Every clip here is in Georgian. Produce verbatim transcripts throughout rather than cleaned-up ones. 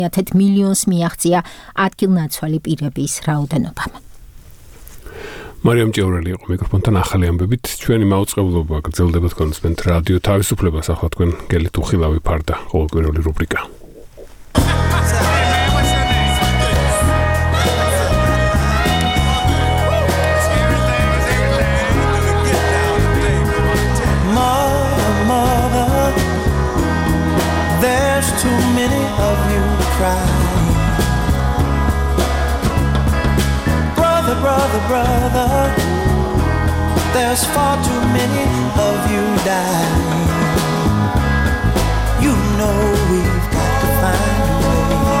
ათი მილიონს მიაღწია ადგილნაცვალი პირების რაოდენობამ. მარიამ ჭევრელი იყო მიკროფონთან ახალი ამბებით. ჩვენი მაუწყებლობა გრძელდება თქვენს რადიო თავისუფლებას. ახლა თქვენ გელით უხილავი ფარდა ყოველკვირეული რუბრიკა. Too many of you crying, brother, brother, brother. There's far too many of you dying. You know we've got to find a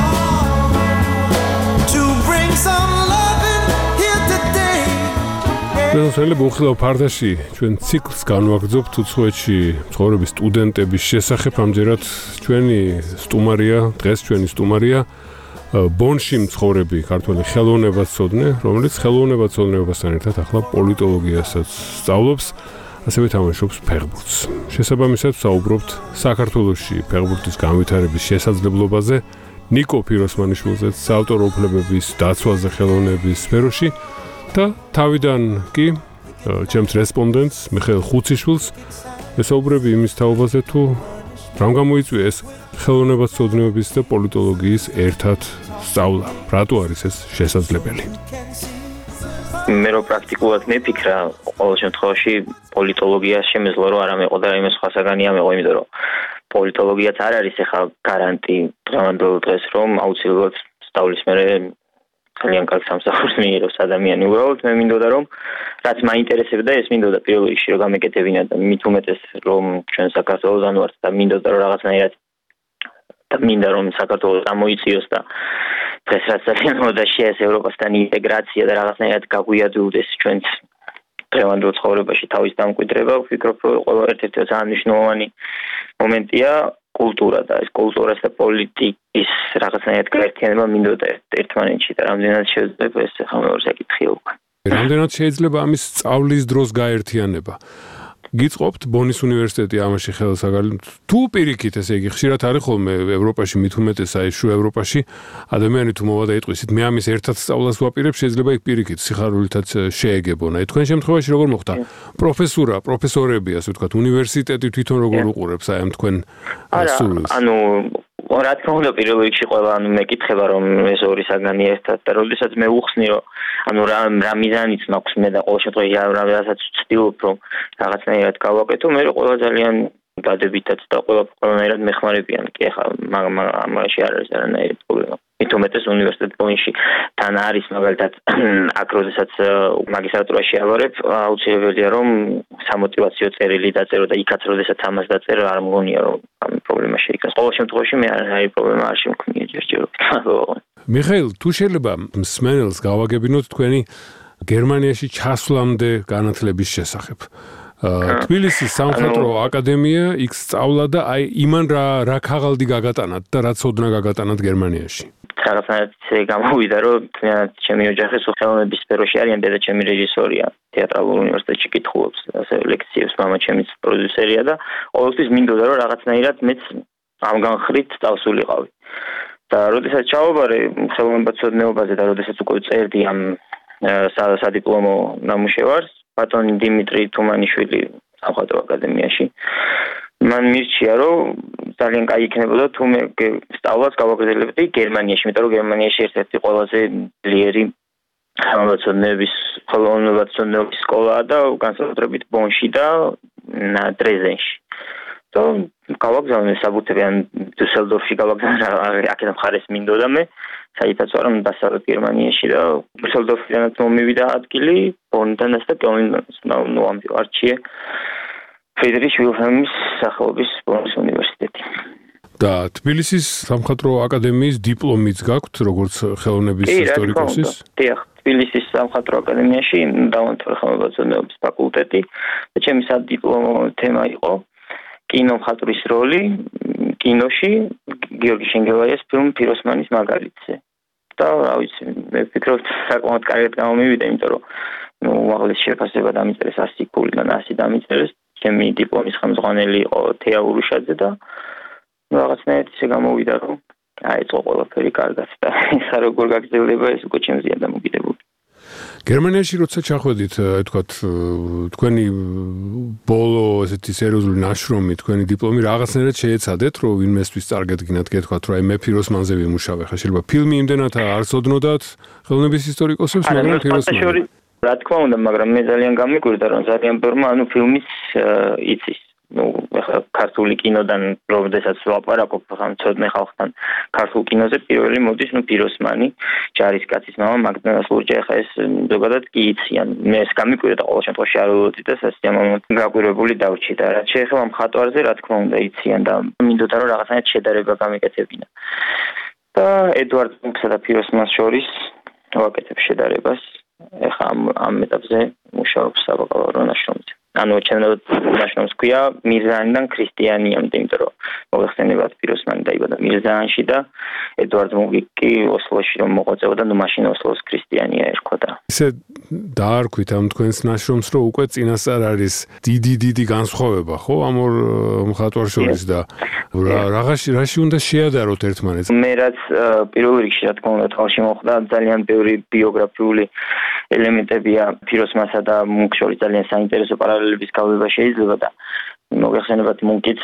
way to bring some loving here today. მეგობრებო, უხილავ ფარდაში ჩვენ ციკლს განვაგრძობთ უცხოეთში მცხოვრები სტუდენტების შესახებ. ამჯერად ჩვენი სტუმარია, დღეს ჩვენი სტუმარია ბონში მცხოვრები ქართველი ხელოვნებაცოდნე, რომელიც ხელოვნებაცოდნეობასთან ერთად ახლა პოლიტოლოგიასაც სწავლობს, ასევე თამაშობს ფეხბურთს. შესაბამისად ვსაუბრობთ საქართველოში ფეხბურთის განვითარების შესაძლებლობაზე, ნიკო ფიროსმანიშვილზე, საავტორო უფლებების დაცვაზე ხელოვნების სფეროში და თავიდან კი ჩემს რესპონდენტს მიხეილ ხუციშვილს ვესაუბრები იმის თაობაზე, თუ რამ გამოიწვია ეს ხელოვნებაცოდნეობის და პოლიტოლოგიის ერთად სწავლა. რატო არის ეს შესაძლებელი? მე რო პრაქტიკულად მიფიქრა, ყოველ შემთხვევაში პოლიტოლოგია შემეძლო რომ არ ამეყო და რაიმე სხვა საგანი ამეყო, იმიტომ რომ პოლიტოლოგიაც არ არის ახლა გარანტი დღევანდელ დღეს რომ აუცილებლად სწავლის მერე ძალიან კარგ სამსახურს მიიღოს ადამიანი. უბრალოდ მე მინდოდა რომ რაც მაინტერესებდა ეს მინდოდა პირველ რიგში რომ გამეკეთებინა და მით უმეტეს რომ ჩვენ საქართველოსთან ვართ და მინდოდა რომ რაღაცნაირად და მინდა რომ საქართველოს გამოიწვიოს და დღეს რაც ძალიან მოდაშია ეს ევროპასთან ინტეგრაცია და რაღაცნაირად გაგვიადვილდეს ჩვენც დღევანდელ ცხოვრებაში თავის დამკვიდრება. ვფიქრობ რომ ყველა ერთ-ერთი ძალიან მნიშვნელოვანი მომენტია კულტურა და ეს კულტურას და პოლიტიკის რაღაცნაირად გაერთიანება მინდოდა ერთმანეთში და რამდენად შეიძლება ეს ახლა მეორე საკითხია უკვე. რამდენად შეიძლება ამის სწავლის დროს გაერთიანება? გიწყობთ ბონის უნივერსიტეტი ამაში ხელს აგალით თუ პირიქით, ესე იგი ხშირად არის ხოლმე ევროპაში, მით უმეტეს აი შუა ევროპაში ადამიანი თუ მოვა და იტყვისით მე ამის ერთად სწავლას ვაპირებ, შეიძლება იქ პირიქით სიხარულითაც შეეგებონა. თქვენ შემთხვევაში როგორ მოხდა? პროფესურა, პროფესორები, ასე ვთქვათ, უნივერსიტეტი თვითონ როგორ უყურებს აი ამ თქვენ სულს? ანუ რა თქმა უნდა პირველ რიგში ყველა ანუ მეკითხება რომ ეს ორი საგანი ერთად და როდესაც მე უხსნი რომ ანუ რა რა მიზანიც მაქვს მე და ყოველ შემთხვევაში რაღაცაც ვცდილობ რომ რაღაცნაირად გავაკეთო, მე ყველა ძალიან დადებითად და ყველა ყველანაირად მეხმარებიან. კი ახლა ამაში არ არის არანაირი პრობლემა. მით უმეტეს უნივერსიტეტ ბონში თან არის მაგალითად აქ როდესაც მაგისტრატურაში ავარებ, აუცილებელია რომ სამოტივაციო წერილი დაწერო და იქაც როდესაც ამას დაწერო არ მგონია რომ ამ პრობლემა შეიქნას. ყოველ შემთხვევაში მე არანაირი პრობლემა არ შემქმნია ჯერჯერობით. მიხეილ, თუ შეიძლება მსმენელს გავაგებინოთ თქვენი გერმანიაში ჩასვლამდე განათლების შესახებ. თბილისის სამხატვრო აკადემია იქ სწავლა და აი იმან რა რა ქაღალდი გაგატანათ და რა ცოდნა გაგატანათ გერმანიაში. რაღაცნაირად გამოვიდა რომ ჩემი ოჯახი ხელოვნების სფეროში არიან, დედა ჩემი რეჟისორია, თეატრალურ უნივერსიტეტში კითხულობს, ასევე ლექციებს, მამა ჩემიც პროდიუსერია და ყოველთვის მინდოდა რომ რაღაცნაირად მეც ამ განხრით წავსულიყავი. და როდესაც ჩავაბარე ხელოვნებაცოდნეობაზე და როდესაც უკვე წერდი ამ სადიპლომო ნამუშევარს ბატონი დიმიტრი თუმანიშვილი სამხატვრო აკადემიაში, მან მირჩია რომ ძალიან კაი იქნებოდა თუ მე სწავლას გავაგრძელებდი გერმანიაში, იმიტომ რომ გერმანიაში ერთ-ერთი ყველაზე ძლიერი ხელოვნებაცოდნეობის ხელოვნებაცოდნეობის სკოლაა და განსაკუთრებით ბონში და დრეზდენში. და გავაგზავნე საბუთები ან დუსელდორფში გავაგზავნე აქედან მხარეს მინდოდა მე, საერთოდ ვარ დასავლეთ გერმანიაში და დუსელდორფიდანაც მომივიდა ადგილი ბონიდანაც და კელნიდანაც. ნუ ამ არჩიე ფრიდრიხ ვილჰელმის სახელობის ბონის უნივერსიტეტი. და თბილისის სამხატვრო აკადემიის დიპლომიც გაქვთ, როგორც ხელოვნების ისტორიკოსის? დიახ, თბილისის სამხატვრო აკადემიაში დავამთავრე ხელოვნებაცოდნეობის ფაკულტეტი და ჩემი სადიპლომო თემა იყო კინომხატვრის როლი კინოში გიორგი შენგელაიას ფილმ ფიროსმანის მაგალითზე. და რა ვიცი, მე ვფიქრობ საკმაოდ კარგად გამომივიდა, იმიტომ რომ ნუ უაღლესი შეფასება დამიწერეს ასი ქულიდან ასი დამიწერეს. ჩემი დიპლომის ხელმძღვანელი იყო თეა ურუშაძე და რაღაცნაირად ისე გამოვიდა რომ აიწყო ყველაფერი კარგად და ისა როგორ გაგრძელდება ეს უკვე ჩემზეა დამოკიდებული. გერმანიაში როცა ჩახვედით, თქვათ, თქვენი ბოლო ესეთი სერიოზული ნაშრომი, თქვენი დიპლომი რაღაცნაირად შეეცადეთ, რომ ვინმესთვის წარგედგინათ, გეთქვათ, რომ აი მე ფიროსმანზე ვიმუშავე, ხა შეიძლება ფილმი იმდენად არ წოდნოდათ ხელოვნების ისტორიკოსებს, მაგრამ ფიროსმანი. რა თქმა უნდა, მაგრამ მე ძალიან გამიკვირდა, რომ ძალიან ბევრმა ანუ ფილმის იცის. ну, ეხლა ქართული კინოდან როდესაც ვლაპარაკობ ამ ცოდნე ხალხთან ქართულ კინოზე პირველი მოდის ნუ ფიროსმანი, ჯარისკაცის მამა მაგდალენა სულჯა ეხლა ეს ზოგადად კი იციან. მე ეს გამიკვირდა ყოველ შემთხვევაში არ ველოდი და სასიამოვნოდ გაკვირვებული დავრჩი და რაც შეეხება მხატვარზე, რა თქმა უნდა იციან და მინდოდა რომ რაღაცნაირად შედარება გამიკეთებინა. და ედვარდ მუნკსა და ფიროსმანს შორის ვაკეთებ შედარებას. ეხლა ამ ამ ეტაპზე მუშაობს საბაკალავრო ნაშრომზე. ანუ ჩემს ნაშრომს ქვია მირზაანიდან ქრისტიანიამდე, იმიტომ რომ მოიხსენებათ ფიროსმანი დაიბადა მირზაანში და ედვარდ მუნკი კი ოსლოში რომ მოღვაწეობდა, ნუ მაშინ ოსლოს ქრისტიანია ერქვა. ისე დაარქვით ამ თქვენს ნაშრომს, რომ უკვე წინასწარ არის დიდი დიდი განსხვავება, ხო, ამ ორ მხატვარს შორის და რაღაცი რაში უნდა შეადაროთ ერთმანეთს. მე რაც პირველ რიგში რა თქმა უნდა თვალში მოხვდა, ძალიან ბევრი ბიოგრაფიული ელემენტებია ფიროსმანსა და მუნკს შორის ძალიან საინტერესო პარალელების გავება შეიძლება და მოგეხსენებათ მუნკიც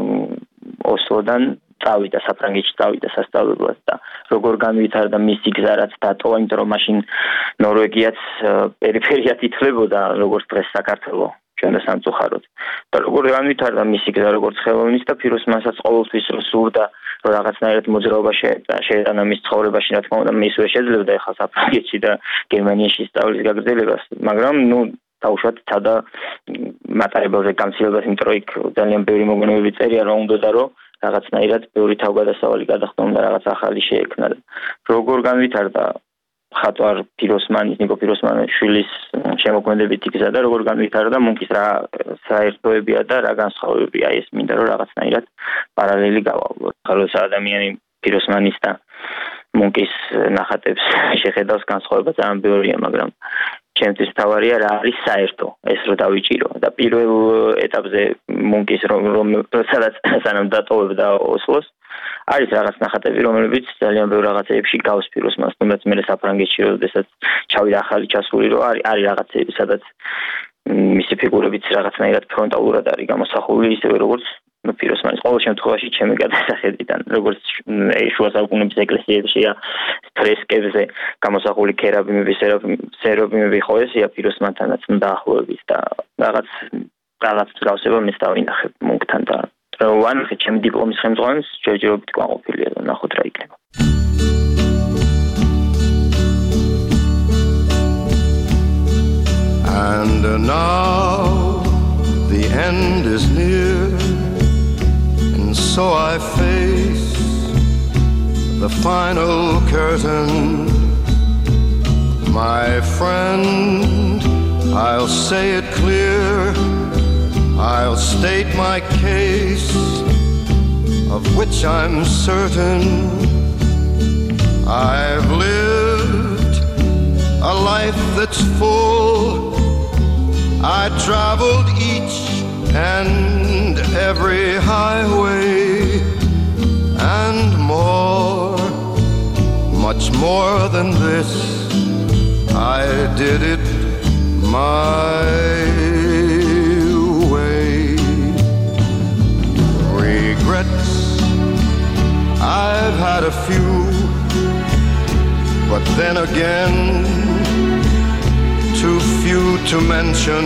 ოსლოდან წავიდა საფრანგეთში წავიდა სასწავლებლად და როგორ განვითარდა მისი გზა რაც დატოვა, იმიტომ რომ მაშინ ნორვეგიაც პერიფერიად ითვლებოდა როგორც დღეს საქართველო ჩვენ და სამწუხაროდ და როგორ განვითარდა მისი გზა როგორც ხელოვნის და ფიროსმანსაც ყოველთვის სურდა რომ რაღაცნაირად მოძრაობა შეეტანა მის ცხოვრებაში, რა თქმა უნდა მისვე შეძლებდა ეხლა საფრანგეთში და გერმანიაში სწავლის გაგრძელებას, მაგრამ ნუ თავშოთ ცადა მატარებელზე გამცდილებას, იმიტომ რომ იქ ძალიან ბევრი მოგონებები წერია, რომ უნდოდა რომ რაღაცნაირად ბევრი თავგადასავალი გადახდომ და რაღაც ახალი შეექმნა და როგორ განვითარდა მხატვარ ფიროსმანის, ნიკო ფიროსმანის შვილის შემოქმედებითი გზა და როგორ განვითარდა მუნკის რა საერთოებია და რა განსხვავებებია, ეს მინდა რომ რაღაცნაირად პარალელი გავავლოთ. ხალხო ადამიანი ფიროსმანის და მუნკის ნახატებს შეხედავს, განსხვავება ძალიან ბევრია, მაგრამ ჩემთვის თავარია რა არის საერთო, ეს რო დავიჭირო და პირველ ეტაპზე მუნკის რომ სადაც სანამ დატოვებდა ოსლოს არის რაღაც ნახატები, რომლებიც ძალიან ბევრ რაღაცეებში გავს ფიროსმანს, თუმცა მე საფრანგეთში როდესაც ჩავიდა ახალი ჩასული, რომ არის არის რაღაცეები, სადაც მისი ფიგურებიც რაღაცნაირად ფრონტალურად არის გამოსახული, ისევე როგორც ну ფიროსმანის ყოველ შემთხვევაში ჩემი გადასახედიდან, როგორც შუა საუკუნეების ეკლესიებშია ფრესკებზე გამოსახული ქერაბიმები, სერაფიმები ხო ესია ფიროსმანთანაც დაახლოებით და რაღაც რაღაც გავსება მე დავინახებ მუნკთან და ვანახე ჩემი დიპლომის ხელმძღვანელს, ჯერჯერობით კმაყოფილია და ნახოთ რა იქნება. And now the end is near, and so I face the final curtain. My friend, I'll say it clear, I'll state my case, of which I'm certain. I've lived a life that's full. I traveled each and every highway and more, much more than this. I did it my way. Regrets, I've had a few, but then again too few to mention.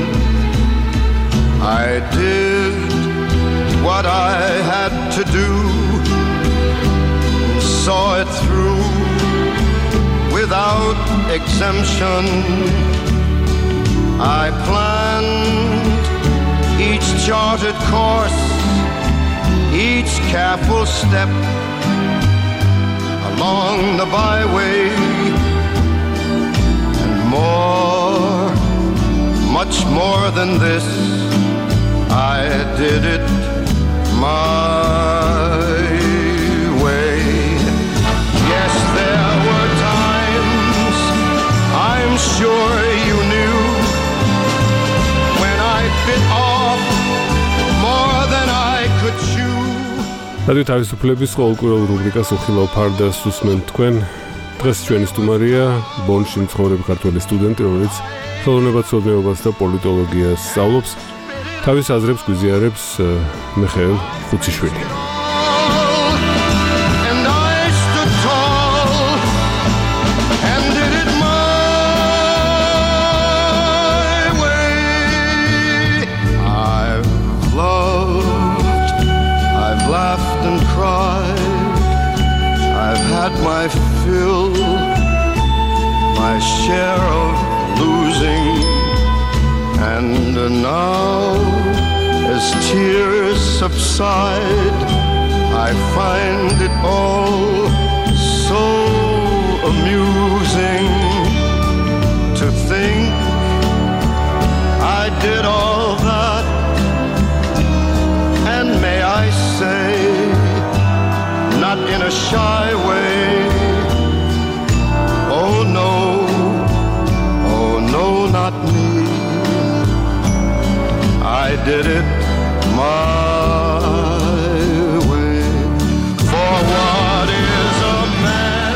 I did what I had to do, saw it through without exemption. I planned each charted course, each careful step along the byway. More, much more than this, I did it my way. Yes, there were times, I'm sure you knew, when I bit off more than I could chew. რადიო თავისუფლების ყოველკვირეულ რუბრიკას უხილავ ფარდას უსმენთ თქვენ. დღეს ჩვენი სტუმარია ბონში მცხოვრები ქართველი სტუდენტი, რომელიც ხელოვნებაცოდნეობას და პოლიტოლოგიას სწავლობს. თავის აზრებს გვიზიარებს მიხეილ ხუციშვილი. My fill, my share of losing, and now as tears subside, I find it all so amusing to think I did all that, and may I say, not in a shy way. Oh no, oh no, not me. I did it my way. For what is a man?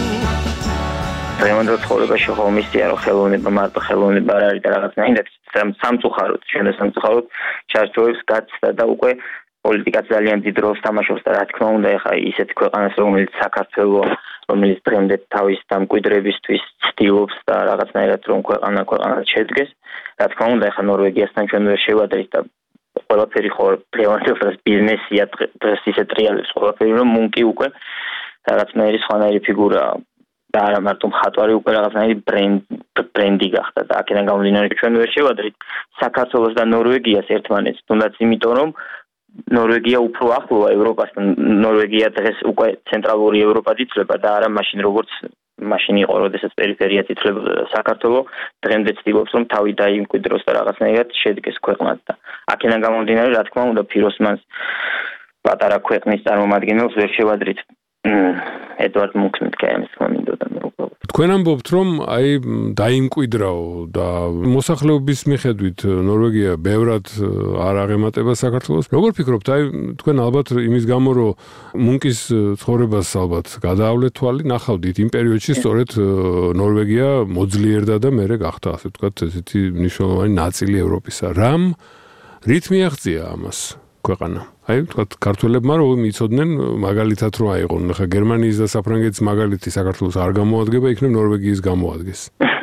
Remember ცხოვრებაში ხომ ისია რომ ხელოვნება მარტო ხელოვნება არ არის და რაღაცნაირად სამწუხაროდ ჩვენ სამწუხაროდ ჩარჩოებს გაცდა და უკვე პოლიტიკაც ძალიან დიდ როლს თამაშობს და რა თქმა უნდა ეხა ისეთი ქვეყანას რომელიც საქართველოს რომელიც დღემდე თავის დამკვიდრებისთვის ცდილობს და რაღაცნაირად რომ ქვეყანა ქვეყანას შედგეს რა თქმა უნდა ეხა ნორვეგიასთან ჩვენ ვერ შევადრით და ყველაფერი ხო დღევანდელ ბიზნესია დღეს ისე ტრიალებს ყველაფერი რომ მუნკი უკვე რაღაცნაირი სხვანაირი ფიგურაა და არა მარტო მხატვარი უკვე რაღაცნაირი ბრენდ ბრენდი გახდა და აქედან გამომდინარე ჩვენ ვერ შევადრით საქართველოს და ნორვეგიას ერთმანეთს თუნდაც იმიტომ რომ ნორვეგია უფრო ახლოა ევროპასთან. ნორვეგია დღეს უკვე ცენტრალური ევროპად ითვლება და არა მაშინ როგორც მაშინ იყო, როდესაც პერიფერიად ითვლებოდა საქართველოს. დღემდე ცდილობს რომ თავი დაიმკვიდროს და რაღაცნაირად შედგეს ქვეყნად და აქედან გამომდინარე, რა თქმა უნდა, ფიროსმანს პატარა ქვეყნის წარმომადგენელს ვერ შევადრით. ედვარდ მუნკს მეთქე თქმა მინდოდა მე უკვე. თქვენ ამბობთ რომ აი დაიმკვიდრაო და მოსახლეობის მიხედვით ნორვეგია ბევრად არ აღემატება საქართველოს. როგორ ფიქრობთ, აი თქვენ ალბათ იმის გამო რომ მუნკის ცხოვრებას ალბათ გადაავლეთ თვალი, ნახავდით იმ პერიოდში სწორედ ნორვეგია მოძლიერდა და მერე გახდა ასე ვთქვათ ესეთი მნიშვნელოვანი ნაწილი ევროპისა. რამ რით მიაღწია ამას ქვეყანა? აი ვთქვათ ქართველებმა რომ იცოდნენ მაგალითად რომ აიღონ ხა გერმანიის და საფრანგეთის მაგალითი საქართველოს არ გამოადგება, იქნებ ნორვეგიის გამოადგეს.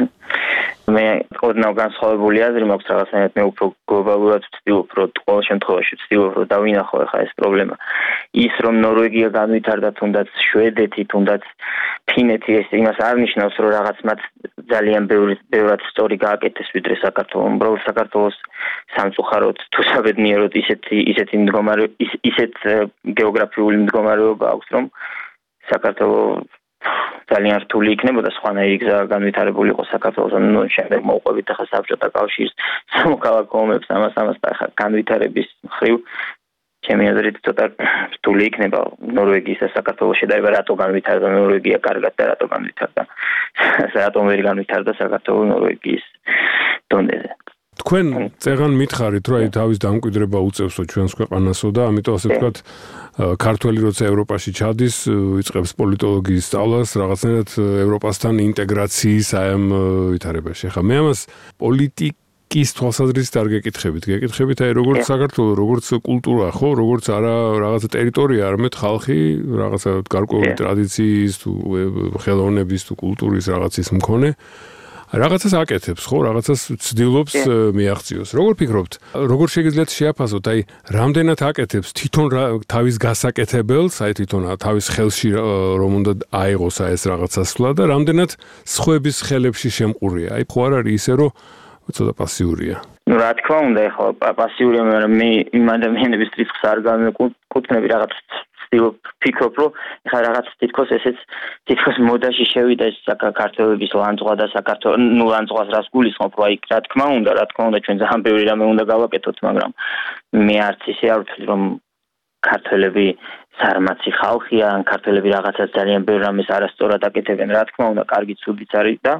მე ოდნავ განსხვავებული აზრი მაქვს რაღაცნაირად მე უფრო გლობალურად ვცდილობ რომ ყოველ შემთხვევაში ვცდილობ რომ დავინახო ხა ეს პრობლემა. ის რომ ნორვეგია განვითარდა თუნდაც შვედეთი, თუნდაც ფინეთი ეს იმას არ ნიშნავს რომ რაღაც მათ ძალიან ბევრი ბევრად სწორი გააკეთეს ვიდრე საქართველოს. უბრალოდ საქართველოს სამწუხაროდ თუ საბედნიეროდ ისეთი ისეთი მდგომარეობა ისეთ გეოგრაფიული მდგომარეობა აქვს რომ საქართველოს ძალიან რთული იქნებოდა სხვანაირი გზა განვითარებული იყო საქართველოს ნუ შემდეგ მოუყვებით ახლა საბჭოთა კავშირის სამოქალაქო ომებს ამას ამას და ახლა განვითარების მხრივ ჩემი აზრით ცოტა რთული იქნება ნორვეგიის და საქართველოს შედარება რატო განვითარდა ნორვეგია კარგად და რატო განვითარდა რატო ვერ განვითარდა საქართველოს ნორვეგიის დონეზე. თქვენ წეგან მითხარით რომ აი თავის დამკვიდრება უწევსო ჩვენს ქვეყანასო და ამიტომ ასე ვთქვათ ქართველი როცა ევროპაში ჩადის იწყებს პოლიტოლოგიის სწავლას რაღაცნაირად ევროპასთან ინტეგრაციის აი ამ ვითარებაში. ხა მე ამას პოლიტიკის თვალსაზრისით არ გეკითხებით, გეკითხებით აი როგორც საქართველოს როგორც კულტურა ხო, როგორც არა რაღაცა ტერიტორია, არამედ ხალხი რაღაცა გარკვეული ტრადიციის თუ ხელოვნების თუ კულტურის რაღაცის მქონე რაღაცას აკეთებს, ხო, რაღაცას ცდილობს მიაღწიოს. როგორ ფიქრობთ, როგორ შეგიძლიათ შეაფასოთ, აი, რამდენად აკეთებს თვითონ თავის გასაკეთებელს, აი თვითონ თავის ხელში რომ უნდა აიღოს აი ეს რაღაცასვლა და რამდენად სხვების ხელებში შემყურია. აი, ხო არ არის ისე, რომ ცოტა პასიურია. ну რა თქმა უნდა, ეხლა პასიურია, მაგრამ მე იმ ადამიანების რისკს არ განვეკუთვნები რაღაც ვცდილობ ფიქრობ რომ ეხლა რაღაც თითქოს ესეც თითქოს მოდაში შევიდა ეს საქართველოს ლანძღვა და საქართველოს ნუ ლანძღვას რას გულისხმობ რომ აი რა თქმა უნდა რა თქმა უნდა ჩვენ ძალიან ბევრი რამე უნდა გავაკეთოთ მაგრამ მე არც ისე არ ვთვლი რომ ქართველები სარმაცი ხალხია ან ქართველები რაღაცას ძალიან ბევრ რამეს არასწორად აკეთებენ რა თქმა უნდა კარგი ცუდიც არის და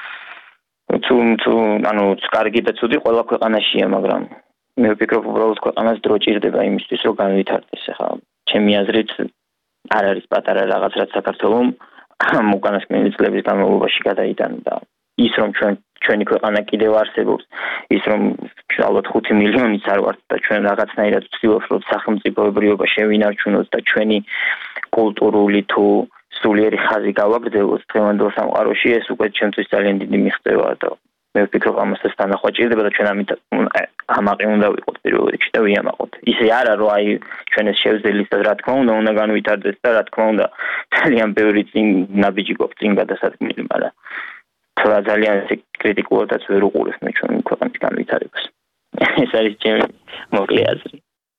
თუ თუ ანუ კარგი და ცუდი ყველა ქვეყანაშია მაგრამ მე ვფიქრობ უბრალოდ ქვეყანას დრო ჭირდება იმისთვის რომ განვითარდეს ახლა ჩემი აზრით არ არის პატარა რაღაც რაც საქართველოს უკანასკნელი წლების განმავლობაში გადაიტანა. ის რომ ჩვენ ჩვენი ქვეყანა კიდევ არსებობს, ის რომ ალბათ ხუთი მილიონიც არ ვართ და ჩვენ რაღაცნაირად ვცდილობთ რომ სახელმწიფოებრიობა შევინარჩუნოთ და ჩვენი კულტურული თუ სულიერი ხაზი გავაგრძელოთ დღევანდელ სამყაროში, ეს უკვე ჩვენთვის ძალიან დიდი მიღწევაა და მე ვფიქრობ ამასაც თანახვაჭირდება და ჩვენ ამით ამაყი უნდა ვიყოთ პირველ რიგში და ვიამაყოთ. ისე არა რომ აი ჩვენ ეს შევძელით და რა თქმა უნდა უნდა განვითარდეს და რა თქმა უნდა ძალიან ბევრი წინ ნაბიჯი გვაქვს წინ გადასადგმელი, მაგრამ თორე ძალიან კრიტიკულადაც ვერ უყურებ მე ჩვენ ქვეყნის განვითარებას. ეს არის ჩემი მოკლე აზრი.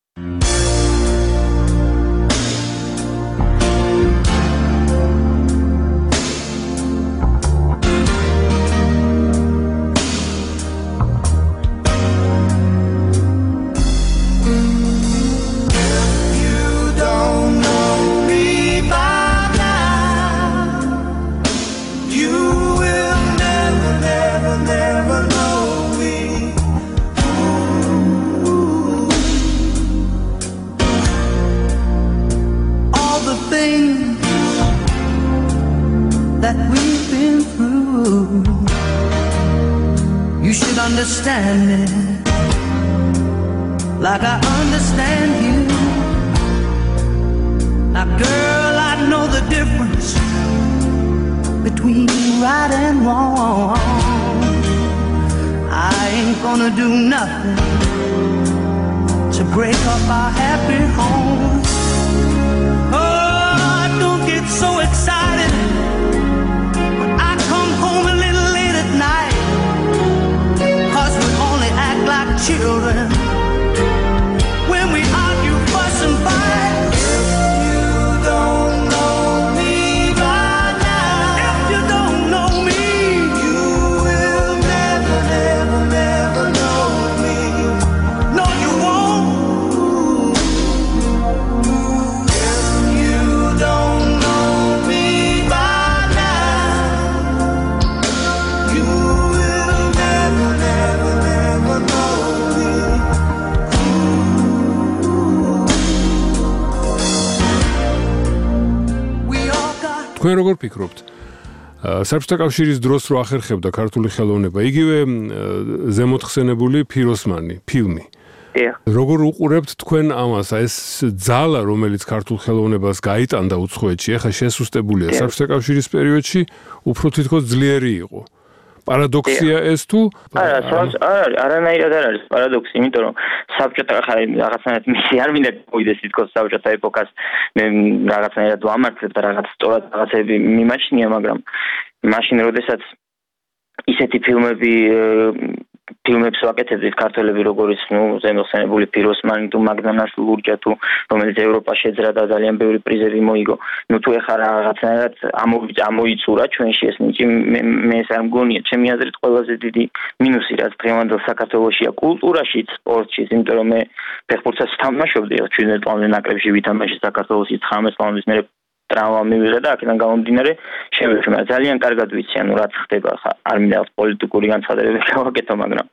That we've been through, you should understand it like I understand you. Now girl, I know the difference between right and wrong. I ain't gonna do nothing to break up our happy home. Oh, don't get so excited home a little late at night, 'cause we only act like children when we argue, fuss and fight. If you don't know me by now, if you don't know me, you will never, never, never know me. No, you won't. If you don't know me by now, you will never, never, never know me. We all got. თქვენ როგორ ფიქრობთ? საბჭოთა კავშირის დროს რო ახერხებდა ქართული ხელოვნება, იგივე ზემოთხსენებული ფიროსმანი ფილმი. როგორ უყურებთ თქვენ ამას? ეს ძალა, რომელიც ქართულ ხელოვნებას გაიტანდა უცხოეთში, ახლა შესუსტებულია საბჭოთა კავშირის პერიოდში, უფრო თითქოს ძლიერი იყო. Paradoxia ეს თუ არა, არა, არანაირად არ არის პარადოქსი, იმიტომ რომ საბჭოთა ხარ რაღაცნაირად მისი არ მინდა მოიდეს თითქოს საბჭოთა ეპოქას მე რაღაცნაირად ვამართლებ და რაღაც სწორად რაღაცები მიმაჩნია, მაგრამ მაშინ როდესაც ისეთი ფილმები ფილმებს ვაკეთებდით ქართველები როგორიც ნუ ზემოხსენებული ფიროსმანი თუ მაგდანას ლურჯა თუ რომელიც ევროპაში შეძრა და ძალიან ბევრი პრიზები მოიგო. ნუ თუ ეხლა რაღაცნაირად ამოიწურა ჩვენში ეს ნიჭი მე ეს არ მგონია. ჩემი აზრით ყველაზე დიდი მინუსი რაც დღევანდელ საქართველოშია კულტურაშიც, სპორტშიც, იმიტომ რომ მე ფეხბურთსაც ვთამაშობდი შვიდმეტ წლამდე ნაკრებში ვითამაშე საქართველოსი ცხრამეტ წლამდე მერე ტრავმა მივიღე და აქედან გამომდინარე შევეცი, მაგრამ ძალიან კარგად ვიცი, ანუ რაც ხდება ხა არ მინდა პოლიტიკური განცხადებები გავაკეთო, მაგრამ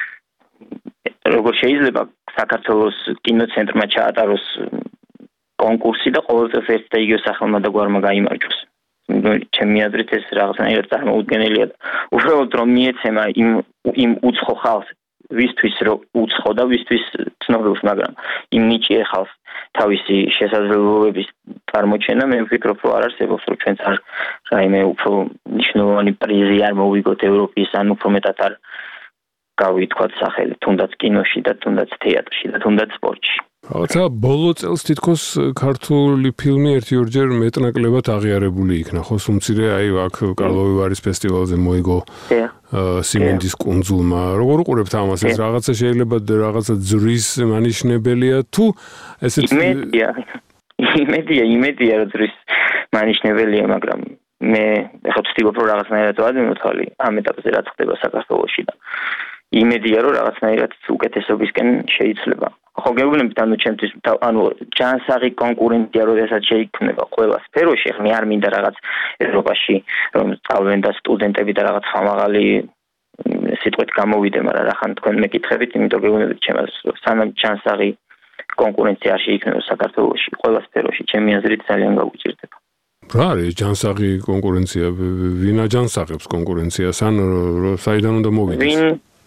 როგორ შეიძლება საქართველოს კინოცენტრმა ჩაატაროს კონკურსი და ყოველწელს ერთ და იგივე სახელმა და გვარმა გაიმარჯვოს. ჩემი აზრით ეს რაღაცნაირად წარმოუდგენელია. უბრალოდ რომ მიეცემა იმ იმ უცხო ხალხს ვისთვის რომ უცხო და ვისთვის ცნობილს, მაგრამ იმ ნიჭიერ ხალხს თავისი შესაძლებლობების წარმოჩენა მე ვფიქრობ რომ არ არსებობს, რომ ჩვენც არ რაიმე უფრო მნიშვნელოვანი პრიზი არ მოვიგოთ ევროპის, ან უფრო მეტად არ გავითქვათ სახელი თუნდაც კინოში და თუნდაც თეატრში და თუნდაც სპორტში. რაღაცა ბოლო წელს თითქოს ქართული ფილმი ერთი-ორჯერ მეტნაკლებად აღიარებული იქნა, ხო, სუმცირე აი აქ კარლოვი ვარის ფესტივალზე მოიგო სიმინდის კუნძულმა. როგორ უყურებთ ამას? ეს რაღაცა შეიძლება რაღაცა ძვრის მანიშნებელია თუ ესეც იმედია იმედია იმედია რომ ძვრის მანიშნებელია, მაგრამ მე ეხლა ვცდილობ რომ რაღაცნაირად ვადმო თვალი ამ ეტაპზე რაც ხდება საქართველოში და იმედია რომ რაღაცნაირად უკეთესობისკენ შეიძლება. ხო გეუბნებით, ანუ ჩემთვის ანუ ჯანსაღი კონკურენცია როდესაც შეიქმნება ყველა სფეროში, ხმე არ მინდა რაღაც ევროპაში რომ სწავლენ და სტუდენტები და რაღაც ხამაღალი სიტყვით გამოვიდე, მაგრამ რახან თქვენ მეკითხებით, იმიტომ გეუბნებით ჩემს სანამ ჯანსაღი კონკურენცია არ შეიქმნება საქართველოში ყველა სფეროში, ჩემი აზრით ძალიან გაუჭირდება. რა არის ჯანსაღი კონკურენცია? ვინ აჯანსაღებს კონკურენციას? ან საიდან უნდა მოვიდეს? ვინ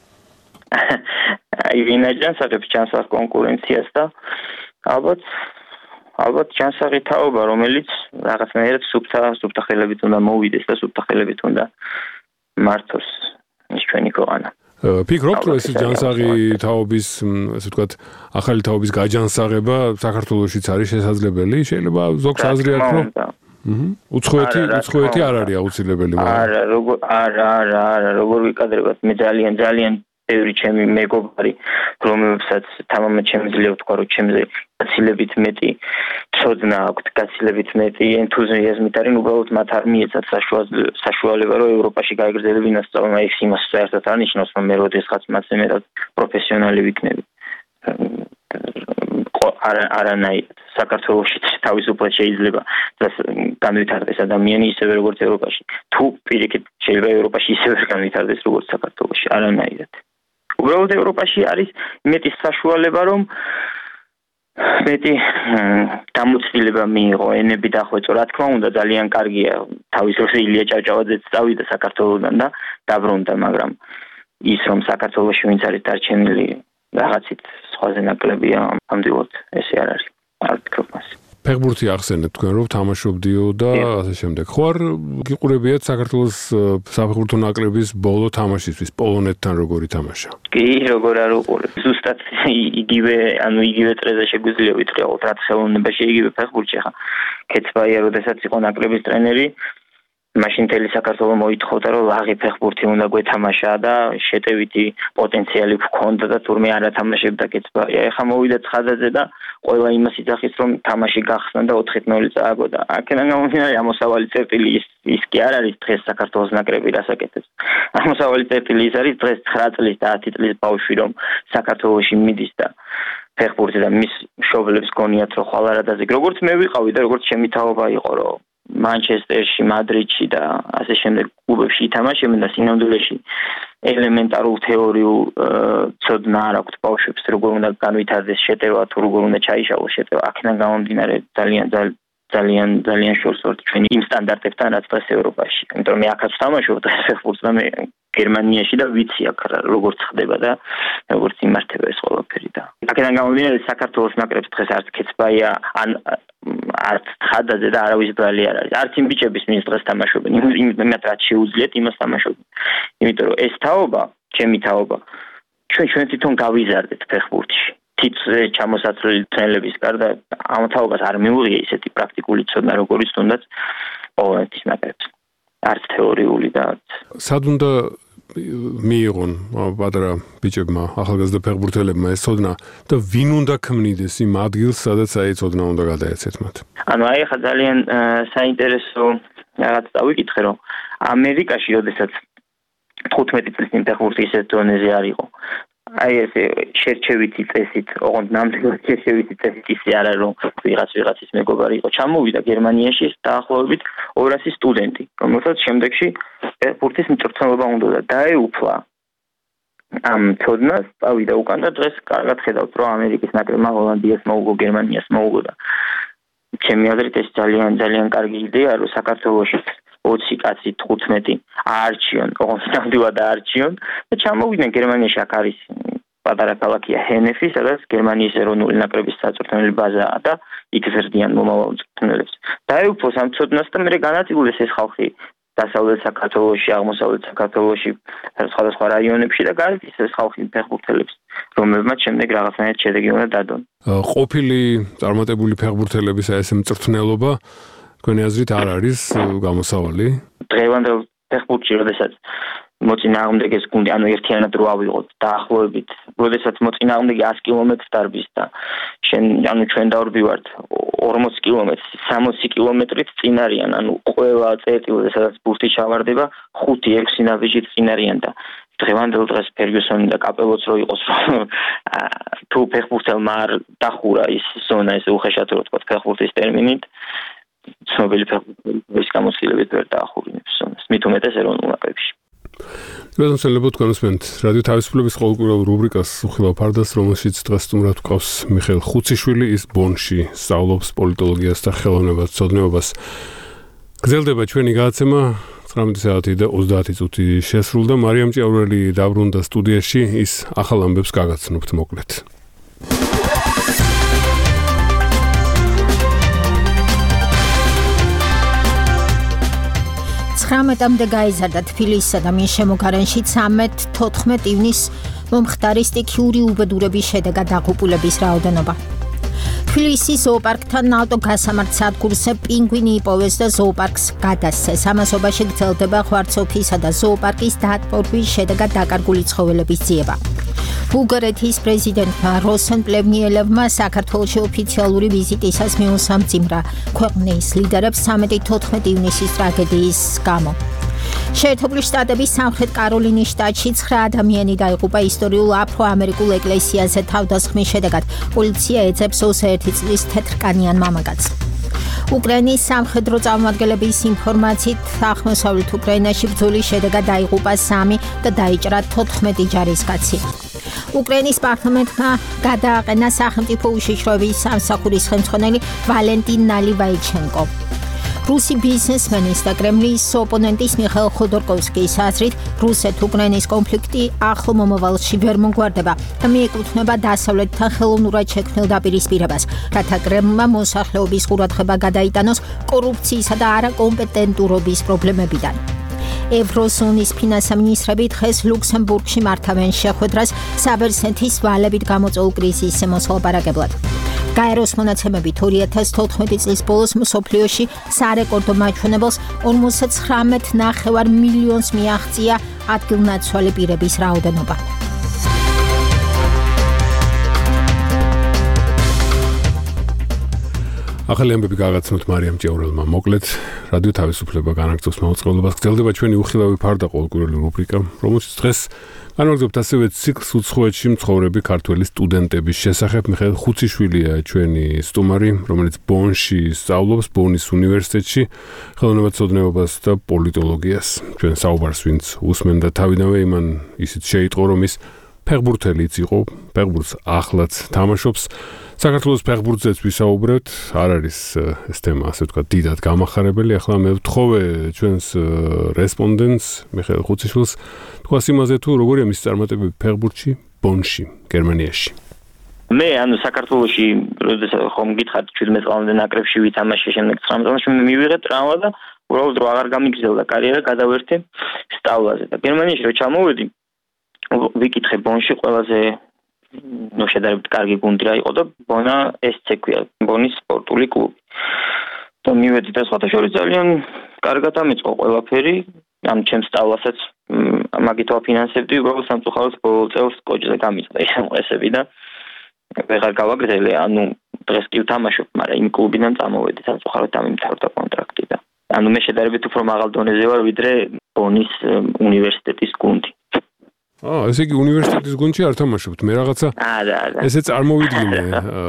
აი ვინ აჯანსაღებს ჯანსაღ კონკურენციას და ალბათ ალბათ ჯანსაღი თაობა, რომელიც რაღაცნაირად სუფთა სუფთა ხელებით უნდა მოვიდეს და სუფთა ხელებით უნდა მართოს ის ჩვენი ქვეყანა. ფიქრობთ, რომ ეს ჯანსაღი თაობის, ასე ვთქვათ, ახალი თაობის გაჯანსაღება საქართველოშიც არის შესაძლებელი? შეიძლება ზოგს აზრი აქვს, რომ უცხოეთი უცხოეთი არ არის აუცილებელი. არა, როგორ არა, არა, არა, როგორ ვიკადრებათ, მე ძალიან ძალიან ბევრი ჩემი მეგობარი, რომლებსაც თამამად შემიძლია ვთქვა, რომ ჩემზე გაცილებით მეტი ცოდნა აქვთ, გაცილებით მეტი ენთუზიაზმით არის, უბრალოდ მათ არ მიეცათ საშუალება, რომ ევროპაში გაეგრძელებინათ სწავლა, ეს იმას საერთოდ არ ნიშნავს, რომ მე როდესღაც მათზე მეტად პროფესიონალი ვიქნები. არა არანაირად საქართველოშიც თავისუფლად შეიძლება განვითარდეს ადამიანი ისევე როგორც ევროპაში. თუ პირიქით შეიძლება ევროპაში ისევე განვითარდეს როგორც საქართველოში, არანაირად. უბრალოდ ევროპაში არის მეტი საშუალება, რომ მეტი გამოცდილება მიიღო, ენები დახვეწო, რა თქმა უნდა, ძალიან კარგია. თავის დროს ილია ჭავჭავაძეც წავიდა საქართველოდან და დაბრუნდა, მაგრამ ის რომ საქართველოში ვინც არის დარჩენილი რაღაცით სხვაზე ნაკლებია, ამდივოდ ესე არ არის. არ ვფიქრობ მასე. ფეხბურთი ახსენეთ თქვენ რომ თამაშობდიო და ასე შემდეგ. ხო არ გიყურებიათ საქართველოს საფეხბურთო ნაკრების ბოლო თამაშისთვის პოლონეთთან როგორი თამაშა? კი, როგორ არ უყურებ. ზუსტად იგივე, ანუ იგივე წრეზე შეგვიძლია ვიტყიოთ, რაც ხელოვნებაში იგივე ფეხბურთში ხა. კეცბაია როდესაც იყო ნაკრების ტრენერი, მაშინ მთელი საქართველო მოითხოვდა, რომ ლაღი ფეხბურთი უნდა გვეთამაშა და შეტევითი პოტენციალი გვქონდა და თურმე არ ათამაშებდა კეცბაია. ეხლა მოვიდა ცხადაძე და ყველა იმას იძახის, რომ თამაში გახსნა და ოთხი ნული წააგო და აქედან გამომდინარე ამოსავალი წერტილი ის ის კი არ არის დღეს საქართველოს ნაკრები რასაკეთებს. ამოსავალი წერტილი ის არის დღეს ცხრა წლის და ათი წლის ბავშვი რომ საქართველოში მიდის და ფეხბურთი და მის მშობლებს გონიათ რომ ხვალ არადაზე როგორც მე ვიყავი და როგორც ჩემი თაობა იყო რომ მანჩესტერში, მადრიდში და ასე შემდეგ კლუბებში ითამაშებენ და სინამდვილეში ელემენტარულ თეორიულ ცოდნა არ აქვთ ბავშვებს, როგორ უნდა განვითარდეს შეტევა, თუ როგორ უნდა ჩაიშალოს შეტევა. აქედან გამომდინარე ძალიან ძალიან ძალიან შორს ვართ ჩვენი იმ სტანდარტებთან, რაც დღეს ევროპაში. იმიტომ რომ მე აქაც ვთამაშობ დღეს ფეხბურთს და მე გერმანიაში და ვიცი აქ როგორც ხდება და როგორც იმართება ეს ყველაფერი და აქედან გამომდინარე საქართველოს ნაკრებს დღეს არც კეცბაია ან არც ცხადაძე და არავის ბრალი არ არის. არც იმ ბიჭების მინს დღეს თამაშობენ. იმით რაც შეუძლიათ იმას თამაშობენ. იმიტომ რომ ეს თაობა, ჩემი თაობა, ჩვენ ჩვენ თვითონ გავიზარდეთ ფეხბურთში. თითზე ჩამოსაცვლელი ტრენერების გარდა ამ თაობას არ მიუღია ისეთი პრაქტიკული ცოდნა, როგორიც თუნდაც პოლონეთის ნაკრებს. არც თეორიული და სად უნდა მიიღონ პატარა ბიჭებმა, ახალგაზრდა ფეხბურთელებმა ეს ცოდნა და ვინ უნდა ქმნიდეს იმ ადგილს, სადაც აი ცოდნა უნდა გადაეცეთ მათ? ანუ აი ხა ძალიან საინტერესო რაღაც დავიკითხე, რომ ამერიკაში, როდესაც თხუთმეტი წლის წინ ფეხბურთი ისეთ დონეზე არ იყო. აი ესე შერჩევითი წესით, ოღონდ ნამდვილად შერჩევითი წესით ისე არა რომ ვიღაც ვიღაცის მეგობარი იყო. ჩამოვიდა გერმანიაში დაახლოებით ორასი სტუდენტი, რომელსაც შემდეგში ფეხბურთის მწვრთნელობა უნდა დაეუფლა. ამ ცოდნას წავიდა უკან და დღეს კარგად ხედავთ, რომ ამერიკის ნაკრებმა ჰოლანდიას მოუგო, გერმანიას მოუგო და ჩემი აზრით ეს ძალიან ძალიან კარგი იდეაა, რომ საქართველოში ოცი კაცი თხუთმეტი აარჩიონ, ოღონდ ნამდვილად აარჩიონ და ჩამოვიდნენ გერმანიაში. აქ არის პატარა ქალაქია ჰენეფი, სადაც გერმანიის ეროვნული ნაკრების საწვრთნელი ბაზაა და იქ ზრდიან მომავალ მწვრთნელებს. დაეუფლოს ამ ცოდნას და მე განაწილდეს ეს ხალხი დასავლეთ საქართველოში, აღმოსავლეთ საქართველოში, სხვადასხვა რაიონებში და გაიწეს ეს ხალხი ფეხბურთელებს, რომლებმაც შემდეგ რაღაცნაირად შედეგი უნდა დადონ. ყოფილი წარმატებული ფეხბურთელების აი ეს მწვრთნელობა თქვენი აზრით არ არის გამოსავალი? დღევანდელ ფეხბურთში, როდესაც მოწინააღმდეგეს გუნდი, ანუ ერთიანად რო ავიღოთ დაახლოებით, როდესაც მოწინააღმდეგე ას კილომეტრს დარბის და შენ, ანუ ჩვენ დავრბივართ ორმოცი კილომეტრს, სამოცი კილომეტრით წინ არიან, ანუ ყველა წერტილზე, სადაც ბურთი ჩავარდება, ხუთი ექვსი ნაბიჯით წინ არიან და დღევანდელ დღეს ფერგიუსონი და კაპელოც რო იყოს, თუ ფეხბურთელმა არ დახურა ის ზონა, ესე უხეშად რო თქვა ფეხბურთის ტერმინით, ცნობილი ფეხბურთელის გამოცდილებით ვერ დაახურინებს ზონას, მით უმეტეს ეროვნულ ნაკრებში. ბეზონსელებო თქვენსმენთ რადიო თავისუფლების ყოველკვირეულ რუბრიკას უხილავ ფარდას, რომელშიც დღეს სტუმრად გვყავს მიხეილ ხუციშვილი, ის ბონში სწავლობს პოლიტოლოგიას და ხელოვნებათმცოდნეობას. გრძელდება ჩვენი გადაცემა ცხრამეტი საათი და ოცდაათი წუთი შესრულდა. მარიამ ჭიაურელი დაბრუნდა სტუდიაში, ის ახალ ამბებს გაგაცნობთ მოკლედ. ცხრამეტამდე გაიზარდა თბილისსა და მის შემოგარენში ცხრამეტ-თოთხმეტ ივნისს მომხდარი სტიქიური უბედურების შედეგად დაღუპულების რაოდენობა. თბილისის ზოოპარკთან ნავტო გასამართ სადგურზე პინგვინი იპოვეს და ზოოპარკს გადასცეს. ამასობაში გრძელდება ღვარცოფისა და ზოოპარკის დატბორვის შედეგად დაკარგული ცხოველების ძიება. ბულგარეთის პრეზიდენტმა როსენ პლევნიელევმა საქართველოში ოფიციალური ვიზიტისას მიუსამძიმრა ქვეყნის ლიდერებს ცხრამეტ-თოთხმეტ ივნისის ტრაგედიის გამო. შეერთებული შტატების სამხრეთ კაროლინის შტატში ცხრა ადამიანი დაიღუპა ისტორიულ აფრო-ამერიკულ ეკლესიაზე თავდასხმის შედეგად. პოლიცია ეძებს ოცდაერთი წლის თეთრკანიან მამაკაცს. უკრაინის სამხედრო წარმომადგენლების ინფორმაციით აღმოსავლეთ უკრაინაში ბრძოლის შედეგად დაიღუპა სამი და დაიჭრა თოთხმეტი ჯარისკაცი. უკრაინის პარლამენტმა გადააყენა სახელმწიფო უშიშროების სამსახურის ხელმძღვანელი ვალენტინ ნალივაიჩენკო. რუსი ბიზნესმენის და კრემლის ოპონენტის მიხეილ ხოდორკოვსკის აზრით, რუსეთ-უკრაინის კონფლიქტი ახლო მომავალში ვერ მოგვარდება და მიეკუთვნება დასავლეთთან ხელოვნურად შექმნილ დაპირისპირებას, რათა კრემლმა მოსახლეობის ყურადღება გადაიტანოს კორუფციისა და არაკომპეტენტურობის პრობლემებიდან. ევროზონის ფინანსამინისტრები დღეს ლუქსემბურგში მართავენ შეხვედრას საბერძნეთის ვალებით გამოწვეულ კრიზისზე მოსალაპარაკებლად. გაეროს მონაცემებით ორი ათას თოთხმეტი წლის ბოლოს მსოფლიოში სარეკორდო მაჩვენებელს ორმოცდაცხრამეტ ნახევარ მილიონს მიაღწია ადგილნაცვალი პირების რაოდენობა. ახალი ამბები გაგაცნობთ მარიამ ჭიაურელმა. მოკლედ, რადიო თავისუფლება განაგრძობს მაუწყებლობას. გრძელდება ჩვენი უხილავი ფარდა ყოველკვირეული რუბრიკა, რომელშიც დღეს განვაგრძობთ ასევე ციკლს უცხოეთში მცხოვრები ქართველი სტუდენტების შესახებ. მიხეილ ხუციშვილია ჩვენი სტუმარი, რომელიც ბონში სწავლობს, ბონის უნივერსიტეტში, ხელოვნებათმცოდნეობას და პოლიტოლოგიას. ჩვენ საუბარს ვინც უსმენდა თავიდანვე, იმან ისიც შეიტყო, რომ ის ფეხბურთელიც იყო, ფეხბურთს ახლაც თამაშობს. საქართველოს ფეხბურთზეც ვისაუბრეთ, არ არის ეს თემა, ასე ვთქვათ, დიდად გამახარებელი. ახლა მე ვთხოვე ჩვენს რესპონდენტს, მიხეილ ხუციშვილს, თქვას იმაზე თუ როგორია მისი წარმატებები ფეხბურთში, ბონში, გერმანიაში. მე ანუ საქართველოში, როდესაც ხომ გითხართ ჩვიდმეტ წლამდე ნაკრებში ვითამაშე, შემდეგ ცხრამეტ წელს მივიღე ტრავმა და უბრალოდ რო აღარ გამიგრძელდა კარიერა, გადავერთე სწავლაზე და გერმანიაში რო ჩამოვედი, ვიკითხე ბონში ყველაზე ნუ შედარებით კარგი გუნდი რა იყო და ბონა ეს ცეკვია, ბონის სპორტული კლუბი. და მივედი და სხვათა შორის ძალიან კარგად ამეწყო ყველაფერი, ამ ჩემს სწავლასაც მაგით ვაფინანსებდი, უბრალოდ სამწუხაროდ ბოლო წელს კოჭზე გამიწყდა ეს წესები და ვეღარ გავაგრძელე, ანუ დღეს კი ვთამაშობ, მაგრამ იმ კლუბიდან წამოვედი, სამწუხაროდ დამიმთავრდა კონტრაქტი და ანუ მე შედარებით უფრო მაღალ დონეზე ვარ, ვიდრე ბონის უნივერსიტეტის გუნდი. აა, ესე იგი უნივერსიტეტის გუნდში არ თამაშობთ, მე რაღაცა აა და და ესე წარმოვიდგინე.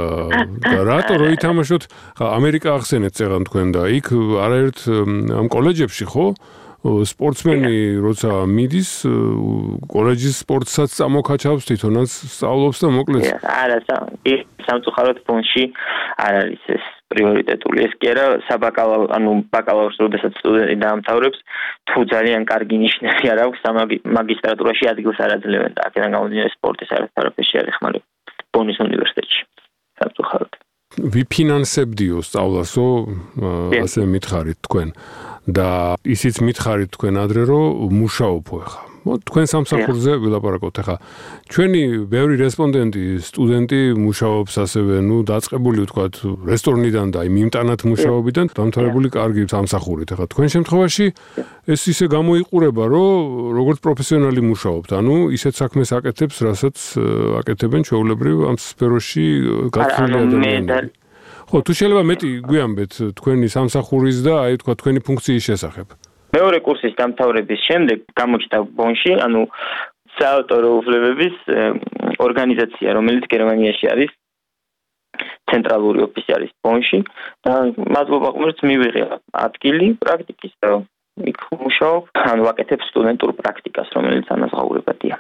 და რატო რო ითამაშოთ, ამერიკა ახსენეთ წეგან თქვენ და იქ არაერთ ამ კოლეჯებში ხო? სპორტსმენი როცა მიდის, კოლეჯის სპორტსაც წამოქაჩავს, თვითონაც სწავლობს და მოკლედ. არა, სამწუხაროდ ბონში არ არის ეს პრიორიტეტული. ეს კი არა, საბაკალავრო, ანუ ბაკალავრს როდესაც სტუდენტი დაამთავრებს, თუ ძალიან კარგი ნიშნები არ აქვს, მაგისტრატურაში ადგილს არ აძლევენ და აქედან გამომდინარე სპორტის არაფერში არ ეხმარება ბონის უნივერსიტეტში. სამწუხაროდ. ვიფინანსებდიო სწავლასო, ასე მითხარით თქვენ და ისიც მითხარით თქვენ ადრე, რომ მუშაობო ხა. თქვენ სამსახურზე ვილაპარაკოთ ახლა. ჩვენი ბევრი რესპონდენტი, სტუდენტი მუშაობს ასევე, ნუ დაწყებული ვთქვათ, რესტორნიდან და იმ იმტანად მუშაობიდან დამთავრებული კარგი სამსახურით. ახლა თქვენ შემთხვევაში ეს ისე გამოიყურება, რომ როგორც პროფესიონალი მუშაობთ, ანუ ისეთ საქმეს აკეთებს, რასაც აკეთებენ ჩვეულებრივ ამ სფეროში გათვლილი ადამიანები. ხო, თუ შეიძლება მეტი გვიამბეთ თქვენი სამსახურის და აი თქვა თქვენი ფუნქციის შესახებ. მეორე კურსის დამთავრების შემდეგ გამოჩნდა ბონში, ანუ საავტორო უფლებების ორგანიზაცია, რომელიც გერმანიაში არის, ცენტრალური ოფისი არის ბონში და მადლობა ღმერთს მივიღე ადგილი პრაქტიკის და იქ ვმუშაობ, ან ვაკეთებ სტუდენტურ პრაქტიკას, რომელიც ანაზღაურებადია.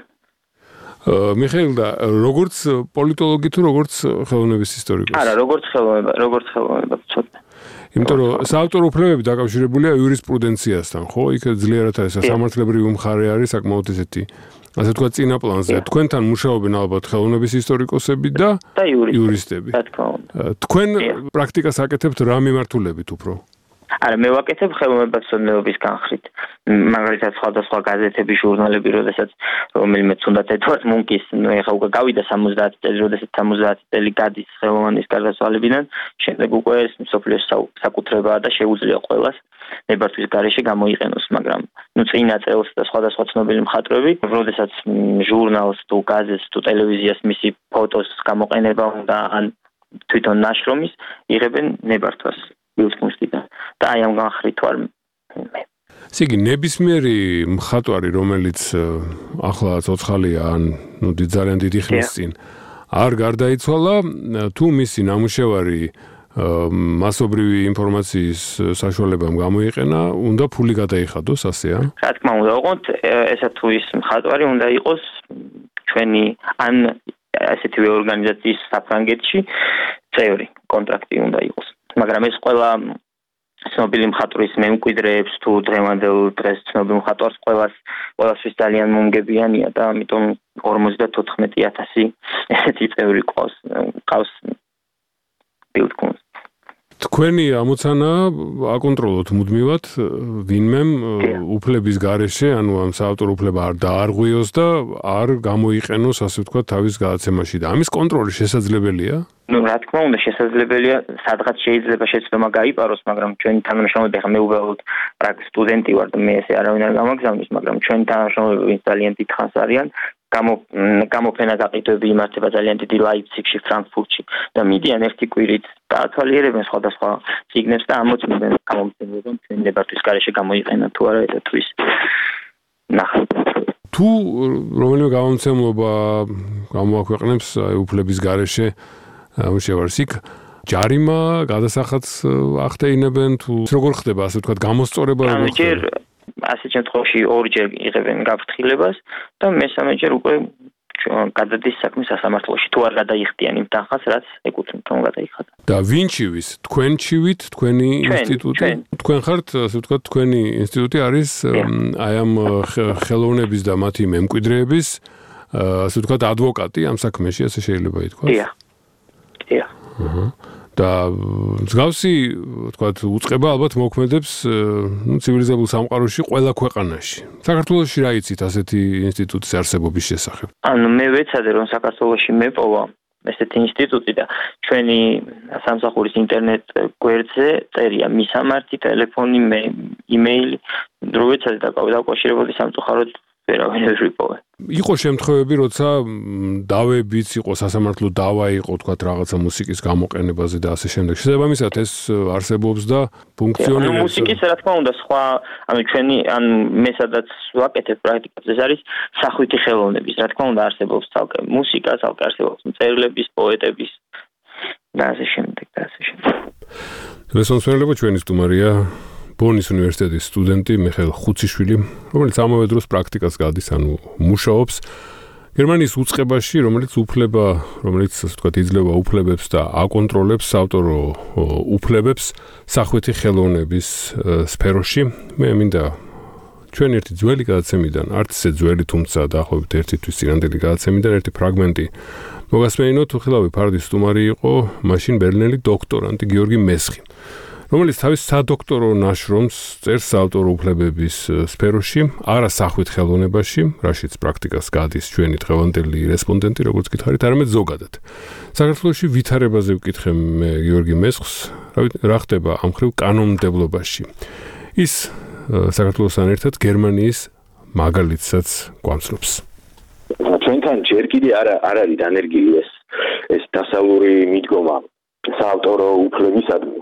მიხეილ და როგორც პოლიტოლოგი თუ როგორც ხელოვნების ისტორიკოსი? არა, როგორც ხელოვნება, როგორც ხელოვნება ვცოდნე. იმიტომ რომ საავტორო უფლებები დაკავშირებულია იურისპრუდენციასთან, ხო? იქძლიერად არის სამართლებრივი მხარე არის საკმაოდ ესეთი, ასე თქვა, წინა პლანზე. თქვენთან მუშაობენ ალბათ ხელოვნების ისტორიკოსები და იურისტები. რა თქმა უნდა. თქვენ პრაქტიკას აკეთებთ რა მიმართულებით უფრო? არა, მე ვაკეთებ ხელოვნებაცოდნეობის განხრით. მაგალითად, სხვადასხვა გაზეთები, ჟურნალები, როდესაც რომელიმეც უნდა ეთვათ მუნკის, ნუ ეხა უკვე გავიდა სამოცდაათი წელი, როდესაც სამოცდაათი წელი გადის ხელოვანის გარდაცვალებიდან, შემდეგ უკვე ეს მსოფლიოს საკუთრებაა და შეუძლია ყველას ნებართვის გარეშე გამოიყენოს, მაგრამ ნუ წინა წელს და სხვადასხვა ცნობილი მხატვრები, როდესაც ჟურნალს თუ გაზეთს თუ ტელევიზიას მისი ფოტოს გამოყენება უნდა ან თვითონ ნაშრომის იღებენ ნებართვას. და აი ამ განხრით ვარ მე. სიგი ნებისმიერი მხატვარი, რომელიც ახლა ცოცხალია ან ნუ ძალიან დიდი ხნის წინ არ გარდაიცვალა, თუ მისი ნამუშევარი მასობრივი ინფორმაციის საშუალებამ გამოიყენა, უნდა ფული გადაიხადოს, ასეა? რა თქმა უნდა, ოღონდ ესა თუ ის მხატვარი უნდა იყოს ჩვენი ან ასეთივე ორგანიზაციის საფრანგეთში წევრი, კონტრაქტი უნდა იყოს. მაგრამ ეს ყველა ცნობილი მხატვრის მემკვიდრეებს თუ დღევანდელ დღეს ცნობილ მხატვარს ყველას ყველასთვის ძალიან მომგებიანია და ამიტომ ორმოცდათოთხმეტი ათასი ესეთი წევრი ყავს ყავს ბილდკუნს. თქვენი ამოცანა აკონტროლოთ მუდმივად ვინმემ უფლების გარეშე, ანუ ამ საავტორო უფლება არ დაარღვიოს და არ გამოიყენოს, ასე ვთქვათ, თავის გადაცემაში და ამის კონტროლი შესაძლებელია? ნუ რა თქმა უნდა შესაძლებელია, სადღაც შეიძლება შეცდომა გაიპაროს, მაგრამ ჩვენი თანამშრომლები, ხა მე უბრალოდ სტუდენტი ვარ და მე ესე არავინ არ გამაგზავნის, მაგრამ ჩვენი თანამშრომლები, ვინც ძალიან დიდხანს არიან, გამო გამოფენა გაყიდვები იმართება ძალიან დიდი ლაიფციგში, ფრანკფურტში და მიდიან ერთი კვირით დაათვალიერებენ სხვადასხვა წიგნებს და ამოწმებენ გამომცემლობამ ჩვენი ნებართვის გარეშე გამოიყენა თუ არა ეს თვის ნახავთ. თუ რომელიმე გამომცემლობა გამოაქვეყნებს უფლების გარეშე მუშევარს იქ ჯარიმა გადასახადს ახდეინებენ თუ როგორ ხდება ასე ვთქვათ გამოსწორება როგორ ხდება? ასეთ შემთხვევაში ორჯერ იღებენ გაფრთხილებას და მესამეჯერ უკვე გადადის საქმე სასამართლოში თუ არ გადაიხდიან იმ თანხას რაც ეკუთვნით რომ გადაიხადა. და ვინ ჩივის? თქვენ ჩივით, თქვენი ინსტიტუტი? თქვენ ხართ, ასე ვთქვათ, თქვენი ინსტიტუტი არის აი ამ ხელოვნების და მათი მემკვიდრეების ასე ვთქვათ ადვოკატი ამ საქმეში, ასე შეიძლება ითქვას? დიახ. დიახ. აჰა. და მსგავსი, ვთქვათ, უწყება ალბათ მოქმედებს, ნუ ცივილიზებულ სამყაროში ყველა ქვეყანაში. საქართველოში რა იცით ასეთი ინსტიტუტის არსებობის შესახებ? ანუ მე ვეცადე რომ საქართველოში მეპოვა ესეთი ინსტიტუტი და ჩვენი სამსახურის ინტერნეტ გვერდზე წერია მისამართი, ტელეფონი, იმეილი, რო ვეცადე დაკავშირებოდი სამწუხაროდ ვერავინ ვერ ვიპოვე. იყო შემთხვევები, როცა დავებიც იყო, სასამართლო დავა იყო, თქვათ, რაღაცა მუსიკის გამოყენებაზე და ასე შემდეგ. შესაბამისად ეს არსებობს და ფუნქციონირებს. მუსიკის, რა თქმა უნდა, სხვა, ანუ ჩვენი, ან მე სადაც ვაკეთებ პრაქტიკას, ეს არის სახვითი ხელოვნების, რა თქმა უნდა, არსებობს ცალკე მუსიკა, ცალკე არსებობს მწერლების, პოეტების და ასე შემდეგ და ასე შემდეგ. დღესმსვენელობა ჩვენი სტუმარია ბონის უნივერსიტეტის სტუდენტი მიხეილ ხუციშვილი, რომელიც ამავე დროს პრაქტიკას გადის, ანუ მუშაობს გერმანიის უწყებაში, რომელიც უფლება, რომელიც ასე ვთქვათ, იძლევა უფლებებს და აკონტროლებს ავტორო უფლებებს სახვითი ხელოვნების სფეროში. მე მინდა ჩვენ ერთი ძველი გადაცემიდან, არც ისე ძველი, თუმცა დაახლოებით ერთი თვის წინანდელი გადაცემიდან ერთი ფრაგმენტი მოგასმენინოთ, უხილავი ფარდის სტუმარი იყო მაშინ ბერლინელი დოქტორანტი გიორგი მესხი, რომელიც თავის სადოქტორო ნაშრომს წერს საავტორო უფლებების სფეროში, არა სახვით ხელოვნებაში, რაშიც პრაქტიკას გადის ჩვენი დღევანდელი რესპონდენტი, როგორც გითხარით, არამედ ზოგადად. საქართველოში ვითარებაზე ვკითხე მე გიორგი მესხს, რა ხდება ამ მხრივ კანონმდებლობაში. ის საქართველოსთან ერთად გერმანიის მაგალითსაც გვამცნობს. ჩვენთან ჯერ კიდე არ არ არის დანერგილი ეს ეს დასავლური მიდგომა საავტორო უფლებისადმი.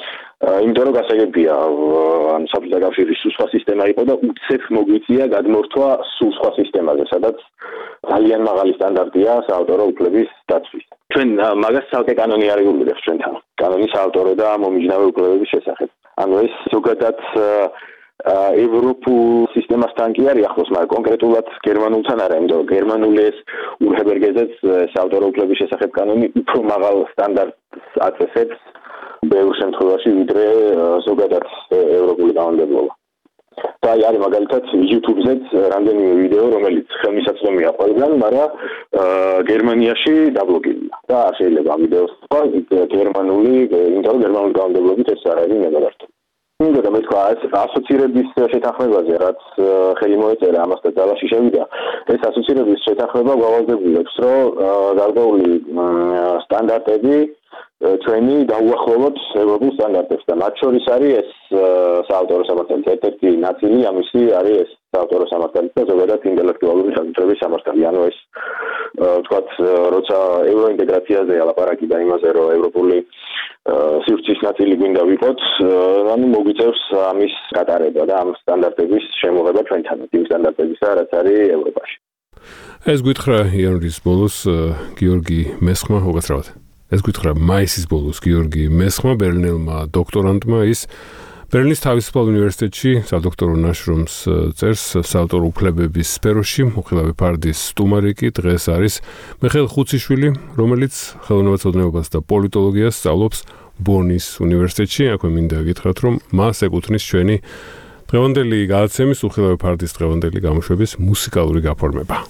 იმიტომ რომ გასაგებია, ან საბჭოთა კავშირის სხვა სისტემა იყო და უცებ მოგვიწია გადმორთვა სულ სხვა სისტემაზე, სადაც ძალიან მაღალი სტანდარტია საავტორო უფლების დაცვის. ჩვენ მაგას ცალკე კანონი არ რეგულირებს ჩვენთან. კანონი საავტორო და მომიჯნავე უფლებების შესახებ. ანუ ეს ზოგადად ევროპულ სისტემასთან კი არის ახლოს, მაგრამ კონკრეტულად გერმანულთან არა, იმიტომ რომ გერმანული ეს ურჰებერგეზეც საავტორო უფლების შესახებ კანონი უფრო მაღალ სტანდარტს აწესებს ბევრ შემთხვევაში, ვიდრე ზოგადად ევროპული კანონმდებლობა. და არის მაგალითად YouTube-ზეც რამდენიმე ვიდეო, რომელიც ხელმისაწვდომია ყველგან, მაგრამ გერმანიაში დაბლოკილია. და არ შეიძლება ამ ვიდეოს თქვა გერმანული, იმიტომ რომ გერმანული კანონმდებლობით ეს არ არის მეგაბართული. მინდა და მეთქვა ასოცირების შეთანხმებაზე, რაც ხელი მოეწერა ამასთან ძალაში შევიდა, ეს ასოცირების შეთანხმება გვავალდებულებს, რომ გარკვეული სტანდარტები ჩვენი დაუახლოვოთ ევროპულ სტანდარტებს და მათ შორის არის ეს საავტორო სამართლის ერთ-ერთი ნაწილი, ამისი არის ეს საავტორო სამართლის და ზოგადად ინტელექტუალური საკუთრების სამართალი. ანუ ეს ვთქვათ, როცა ევროინტეგრაციაზეა ლაპარაკი და იმაზე, რომ ევროპული სივრცის ნაწილი გვინდა ვიყოთ, ანუ მოგვიწევს ამის გატარება და ამ სტანდარტების შემოღება ჩვენთანაც, იმ სტანდარტებისა, რაც არის ევროპაში. ეს გითხრა იანვრის ბოლოს გიორგი მესხმა უკაცრავად. ეს გითხრა მაისის ბოლოს გიორგი მესხმა, ბერლინელმა დოქტორანტმა, ის ბერლინის თავისუფალ უნივერსიტეტში სადოქტორო ნაშრომს წერს საავტორო უფლებების სფეროში. მოხილავე ფარდის სტუმარი კი დღეს არის მიხეილ ხუციშვილი, რომელიც ხელოვნებაცოდნეობას და პოლიტოლოგიას სწავლობს ბონის უნივერსიტეტში. აქვე მინდა გითხრათ, რომ მას ეკუთვნის ჩვენი დღევანდელი გადაცემის უხილავე ფარდის დღევანდელი გამოშვების მუსიკალური გაფორმება.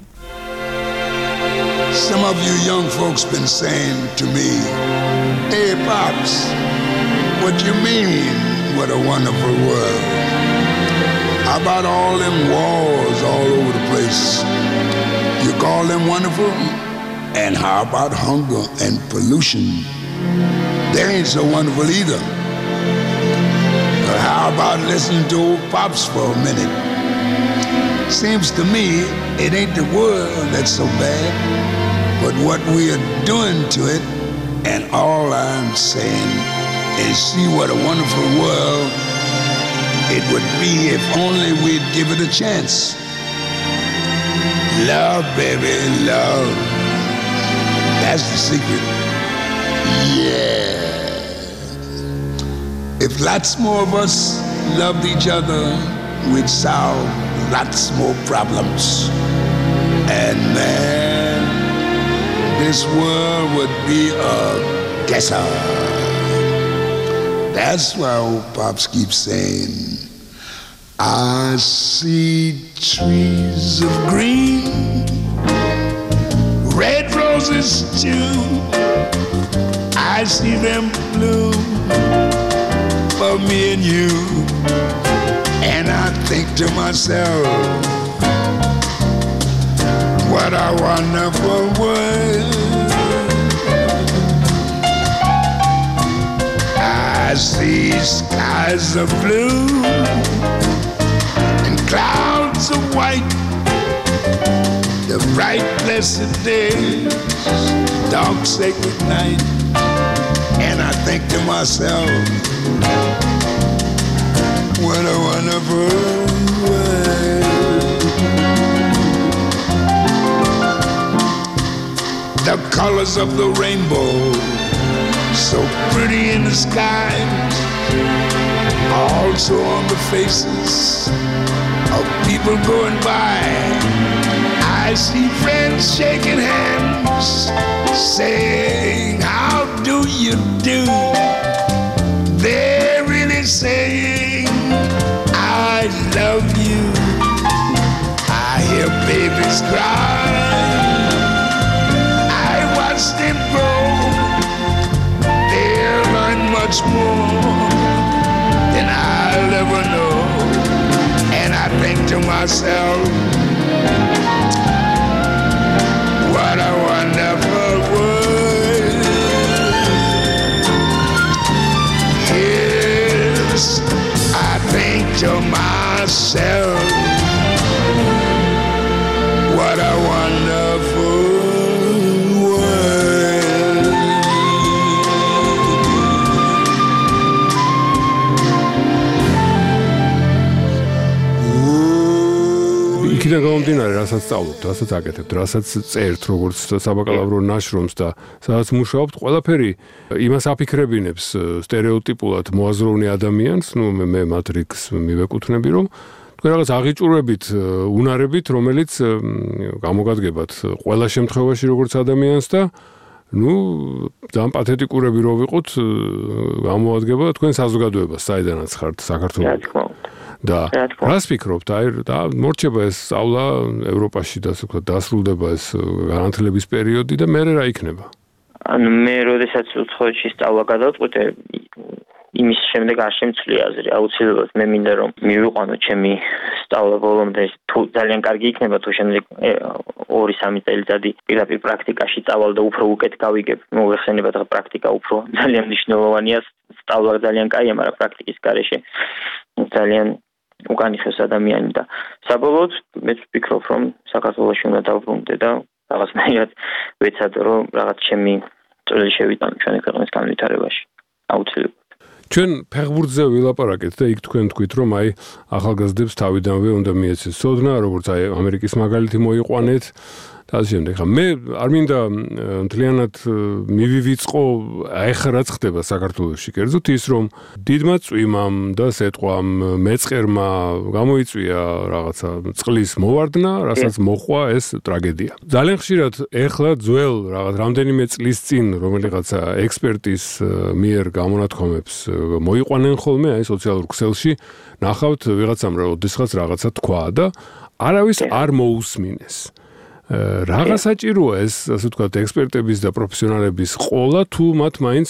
Some of you young folks been saying to me, "Hey, Pops, what you mean? What a wonderful world. How about all them wars all over the place? You call them wonderful? And how about hunger and pollution? They ain't so wonderful either. But how about listening to old Pops for a minute? Seems to me it ain't the world that's so bad, but what we are doing to it. And all I'm saying is see what a wonderful world it would be if only we'd give it a chance. Love, baby, love. That's the secret. Yeah. If lots more of us loved each other, we'd solve lots more problems. And man, this world would be a guesser. That's why old Pops keeps saying, I see trees of green, red roses too. I see them bloom for me and you. And I think to myself, what a wonderful world. I see skies of blue and clouds of white, the bright blessed days, dark sacred night. And I think to myself, what a wonderful world. The colors of the rainbow, so pretty in the sky, also on the faces of people going by. I see friends shaking hands, saying, how do you do? They're really saying, I love you. I hear babies cry, I watch them grow. They'll learn much more than I'll ever know. And I think to myself, what a wonderful world. Yes, I think to myself, what a wonderful world. იქიდან გამომდინარე, რასაც სწავლობთ, რასაც აკეთებთ, რასაც წერთ, როგორც საბაკალავრო ნაშრომს და სადაც მუშაობთ, ყველაფერი იმას აფიქრებინებს სტერეოტიპულად მოაზროვნე ადამიანს, ну მე მე მატრიქს მივეკუთვნები, რომ თქვენ რაღაც აღიჭურებით, უნარებით, რომელიც გამოგადგებათ ყველა შემთხვევაში როგორც ადამიანს და ну, ძალიან პათეტიკურები რო ვიყოთ, გამოადგება თქვენ საზოგადოებას, საიდანაც ხართ საქართველოში. და რას ფიქრობთ, აი და მორჩება ეს სწავლა ევროპაში და ასე ვთქვათ, დასრულდება ეს განათლების პერიოდი და მე რა იქნება? ანუ მე როდესაც უცხოეთში სწავლა გადავწყვიტე, იმის შემდეგ არ შემცვლია აზრი, აუცილებლად მე მინდა რომ მივიყვანო ჩემი სწავლა ბოლომდე, თუ ძალიან კარგი იქნება, თუ შემდეგ ორი სამი წელიწადი პირდაპირ პრაქტიკაში წავალ და უფრო უკეთ გავიგებ, მოიხსენებათ რა პრაქტიკა უფრო ძალიან მნიშვნელოვანია, სწავლა ძალიან კაია, მაგრამ პრაქტიკის გარეშე ძალიან უკანიხეს ადამიანი და საბოლოოდ მე ვფიქრობ რომ საქართველოში უნდა დავბრუნდე და რაღაცნაირად ვეცადო რომ რაღაც ჩემი წვლილი შევიტანო ჩვენი ქვეყნის განვითარებაში აუცილებლად ჩვენ ფეხბურთზე ვილაპარაკეთ და იქ თქვენ თქვით რომ აი ახალგაზრდებს თავიდანვე უნდა მიეცეს სოდნა როგორც აი ამერიკის მაგალითი მოიყვანეთ და ასე შემდეგ. მე არ მინდა მთლიანად მივივიწყო აი ხა რაც ხდება საქართველოში კერძოდ ის რომ დიდმა წვიმამ და სეტყვამ მეწყერმა გამოიწვია რაღაცა წყლის მოვარდნა, რასაც მოყვა ეს ტრაგედია. ძალიან ხშირად ეხლა ძველ რაღაც რამდენიმე წლის წინ რომელიღაცა ექსპერტის მიერ გამონათქვამებს მოიყვანენ ხოლმე აი სოციალურ ქსელში ნახავთ ვიღაცამ როდესღაც რაღაცა თქვა და არავის არ მოусმინეს. Რაღა საჭიროა ეს, ასე ვთქვათ, ექსპერტების და პროფესიონალების ყოლა თუ მათ მაინც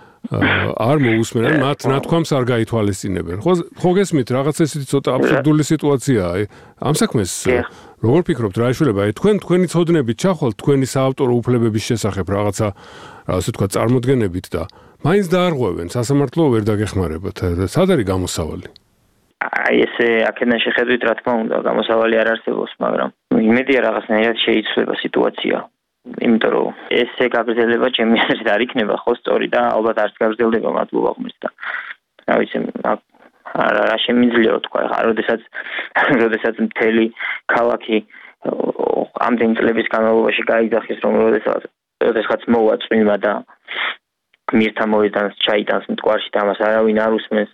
არ მოусმენენ, მათ ნათქვამს არ გაითვალისწინებენ. ხო, ხო გესმით, რაღაც ესეთი ცოტა აბსურდული სიტუაციაა. ამ საქმეს როგორ ფიქრობთ, რა ეშველება? აი თქვენ თქვენი ცოდნებით ჩახვალთ თქვენი საავტორო უფლებების შესახებ რაღაცა, ასე ვთქვათ, წარმოდგენებით და მაინც დაარღვევენ, სასამართლო ვერ დაგეხმარებათ. სად არის გამოსავალი? აი ესე აქედან შეხედვით რა თქმა უნდა გამოსავალი არ არსებობს, მაგრამ იმედია რაღაცნაირად შეიცვლება სიტუაცია. იმიტომ რომ ესე გაგრძელება ჩემი აზრით არ იქნება ხო სწორი და ალბათ არც გაგრძელდება მადლობა ღმერთს და რა ვიცი რა შემიძლია თქვა ხა როდესაც როდესაც მთელი ქალაქი ამდენი წლების განმავლობაში გაიძახის რომ როდესაც როდესაც მოვა წვიმა და მირთა მოედანს ჩაიტანს მტკვარში და მას არავინ არ უსმენს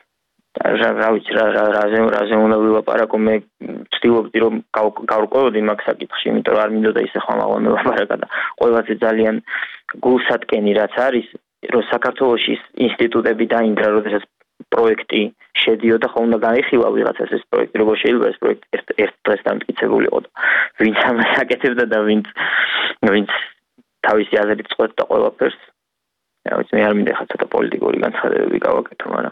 რა ვიცი რა რაზე რაზე უნდა ვილაპარაკო მე ვცდილობდი რომ გავრკვევოდი მაგ საკითხში იმიტომ რომ არ მინდოდა ისე ხომალო მელაპარაკა და ყველაზე ძალიან გულსატკენი რაც არის რომ საქართველოში ინსტიტუტები დაინგრა როდესაც პროექტი შედიოდა ხო უნდა გაიხილა ვიღაცას ეს პროექტი როგორ შეიძლება ეს პროექტი ერთ დღეს დამტკიცებულიყო და ვინც ამას აკეთებდა და ვინც ვინც თავისი აზრით წყვეტდა ყველაფერს რა ვიცი მე არ მინდა ხა ცოტა პოლიტიკური განცხადებები გავაკეთო მაგრამ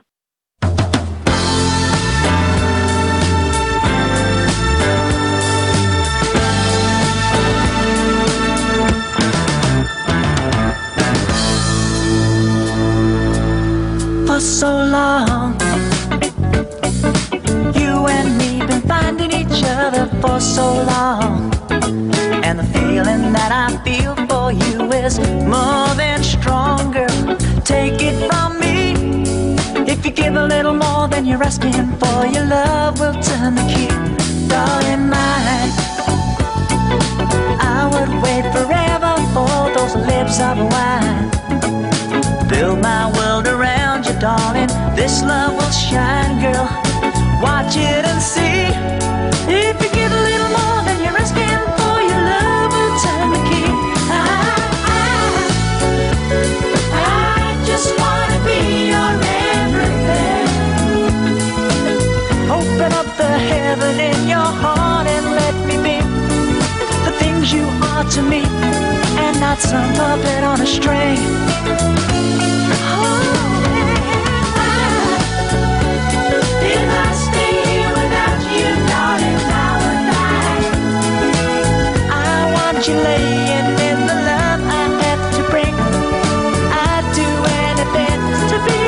For so long, you and me been finding each other for so long, and the feeling that I feel for you is more than stronger. Take it from me, if you give a little more than you're asking for, your love will turn the key. Darling mine, I would wait forever for those lips of wine. Build my world around you, darling. This love will shine, girl. Watch it and see. If you give a little more than you're asking for, your love will turn the key. I, I, I just wanna be your everything. Open up the heaven in your heart and let me be the things you are to me, and not some puppet on a string. You laying in the love I have to bring. I'd do anything to be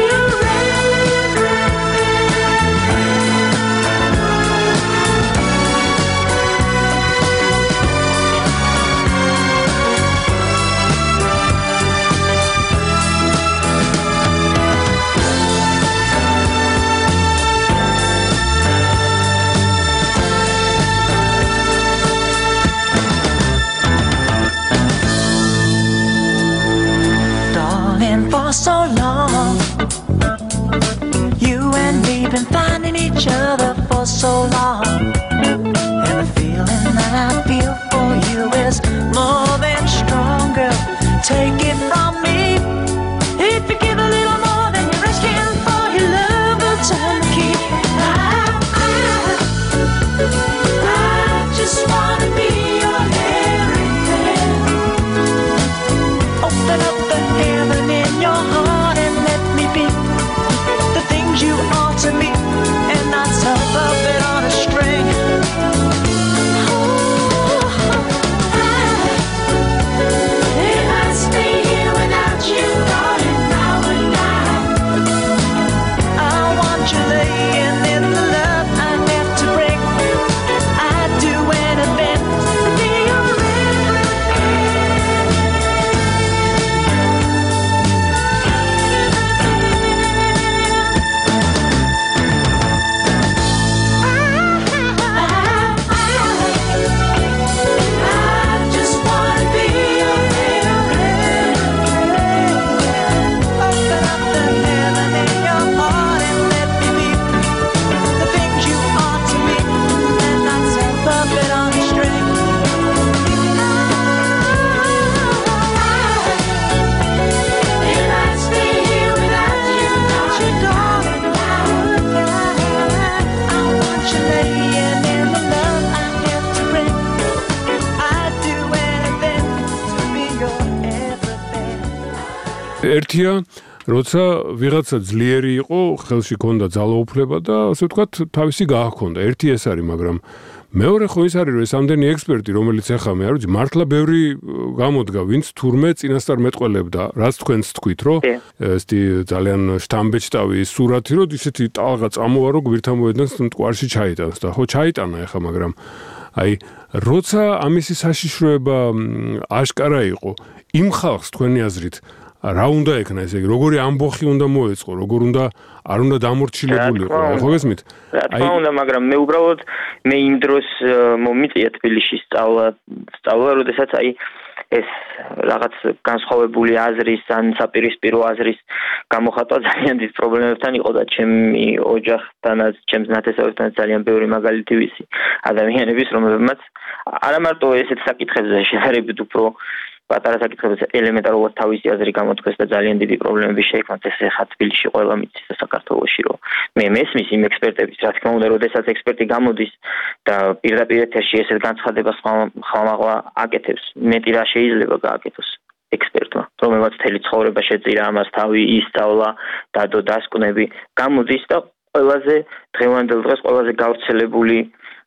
ერთია როცა ვიღაცა ძლიერი იყო, ხელში ჰქონდა ძალაუფლება და ასე ვთქვათ, თავისი გააჰქონდა. ერთი ეს არის, მაგრამ მეორე ხო ის არის, რომ ეს ამდენი ექსპერტი, რომელიც ახლა მე არ ვიცი, მართლა ბევრი გამოდგა, ვინც თურმე წინასწარ მეტყველებდა, რაც თქვენც თქვით, რომ ესეთი ძალიან შთამბეჭდავი სურათი, რომ ისეთი ტალღა წამოვა, რომ გვირთან მოედნას მტკვარში ჩაიტანს და ხო ჩაიტანა ახლა, მაგრამ აი როცა ამისი საშიშროება აშკარა იყო, იმ ხალხს თქვენი აზრით რა უნდა ეკნა ესე იგი როგორი ამბოხი უნდა მოეწყო როგორ უნდა არ უნდა დამორჩილებულიყო ხო გესმით რა თქმა უნდა მაგრამ მე უბრალოდ მე იმ დროს მომიწია თბილისში სწავლა სწავლა როდესაც აი ეს რაღაც განსხვავებული აზრის ან საპირისპირო აზრის გამოხატვა ძალიან დიდ პრობლემებთან იყო და ჩემი ოჯახთანაც ჩემს ნათესავებთან ძალიან ბევრი მაგალითი ვიცი ადამიანების რომელებმაც არა მარტო ესეთ საკითხებზე შეხერებით უფრო პატარა საკითხებზე ელემენტარულად თავისი აზრი გამოთქვეს და ძალიან დიდი პრობლემები შეექმნათ ეს ახლა თბილისში ყველა მიცის და საქართველოში რომ მე მესმის იმ ექსპერტების რა თქმა უნდა როდესაც ექსპერტი გამოდის და პირდაპირ ეთერში ესეთ განცხადებას ხმამაღლა აკეთებს მეტი რა შეიძლება გააკეთოს ექსპერტმა რომელმაც მთელი ცხოვრება შეწირა ამას თავი ისწავლა დადო დასკვნები გამოდის და ყველაზე დღევანდელ დღეს ყველაზე გავრცელებული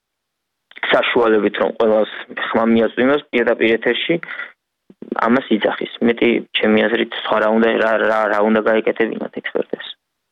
საშუალებით რომ ყველას ხმა მიაწვიმოს პირდაპირ ეთერში ამას იძახის. მეტი ჩემი აზრით სხვა რა უნდა რა რა რა უნდა გაეკეთებინათ ექსპერტებს.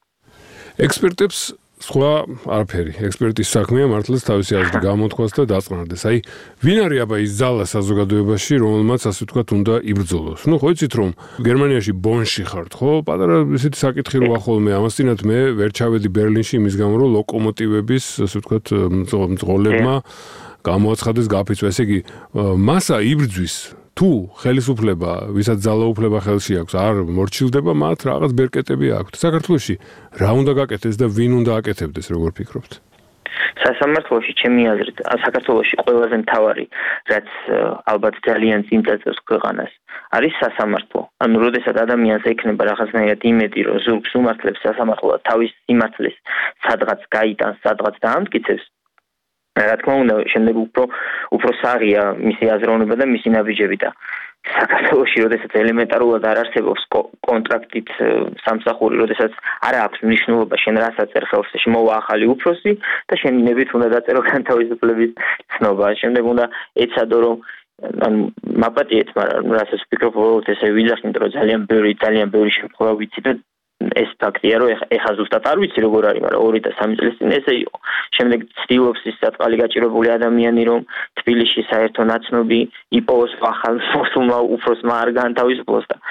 ექსპერტებს სხვა არაფერი. ექსპერტის საქმეა მართლაც თავისი აზრი გამოთქვას და დაწყნარდეს. აი, ვინ არის აბა ის ძალა საზოგადოებაში, რომელმაც ასე ვთქვათ უნდა იბრძოლოს. ნუ ხო იცით რომ გერმანიაში ბონში ხართ, ხო? პატარა ესეთი საკითხი როა ხოლმე ამასთანავე მე ვერ ჩავედი ბერლინში იმის გამო რომ ლოკომოტივების ასე ვთქვათ მძღოლებმა გამოაცხადეს გაფიცვა. ესე იგი მასა იბრძვის თუ ხელისუფლება, ვისაც ძალაუფლება ხელში აქვს, არ მორჩილდება, მათ რაღაც ბერკეტები აქვთ. საქართველოში რა უნდა გაკეთდეს და ვინ უნდა აკეთებდეს, როგორ ფიქრობთ? სასამართლოში ჩემი აზრით, საქართველოში ყველაზე მთავარი, რაც ალბათ ძალიან წინ წაწევს ქვეყანას, არის სასამართლო. ანუ როდესაც ადამიანს ექნება რაღაცნაირად იმედი, რომ ზურგს უმართლებს სასამართლო და თავის სიმართლეს სადღაც გაიტანს, სადღაც დაამტკიცებს, რა თქმა უნდა, შემდეგ უფრო უფრო საღია მისი აზროვნება და მისი ნაბიჯები და საქართველოში, როდესაც ელემენტარულად არ არსებობს კონტრაქტით სამსახური, როდესაც არ აქვს მნიშვნელობა შენ რას აწერ ხელს, შემოვა ახალი უფროსი და შენ ნებით უნდა დაწერო განთავისუფლების ცნობა. შემდეგ უნდა ეცადო რომ ანუ მაპატიეთ, მაგრამ რასაც ვფიქრობ, რომ ესე ვიძახნით, რომ ძალიან ბევრი ძალიან ბევრი შემთხვევა ვიცი და ეს ფაქტია რომ ეხა ზუსტად არ ვიცი როგორ არის, მაგრამ ორი და სამი წლის წინ ესე იყო. შემდეგ ცდილობს ის საწყვალი გაჭირებული ადამიანი რომ თბილისში საერთო ნაცნობი იპოვოს ახალ მოსულმა უფროსმა არ განთავისუფლოს და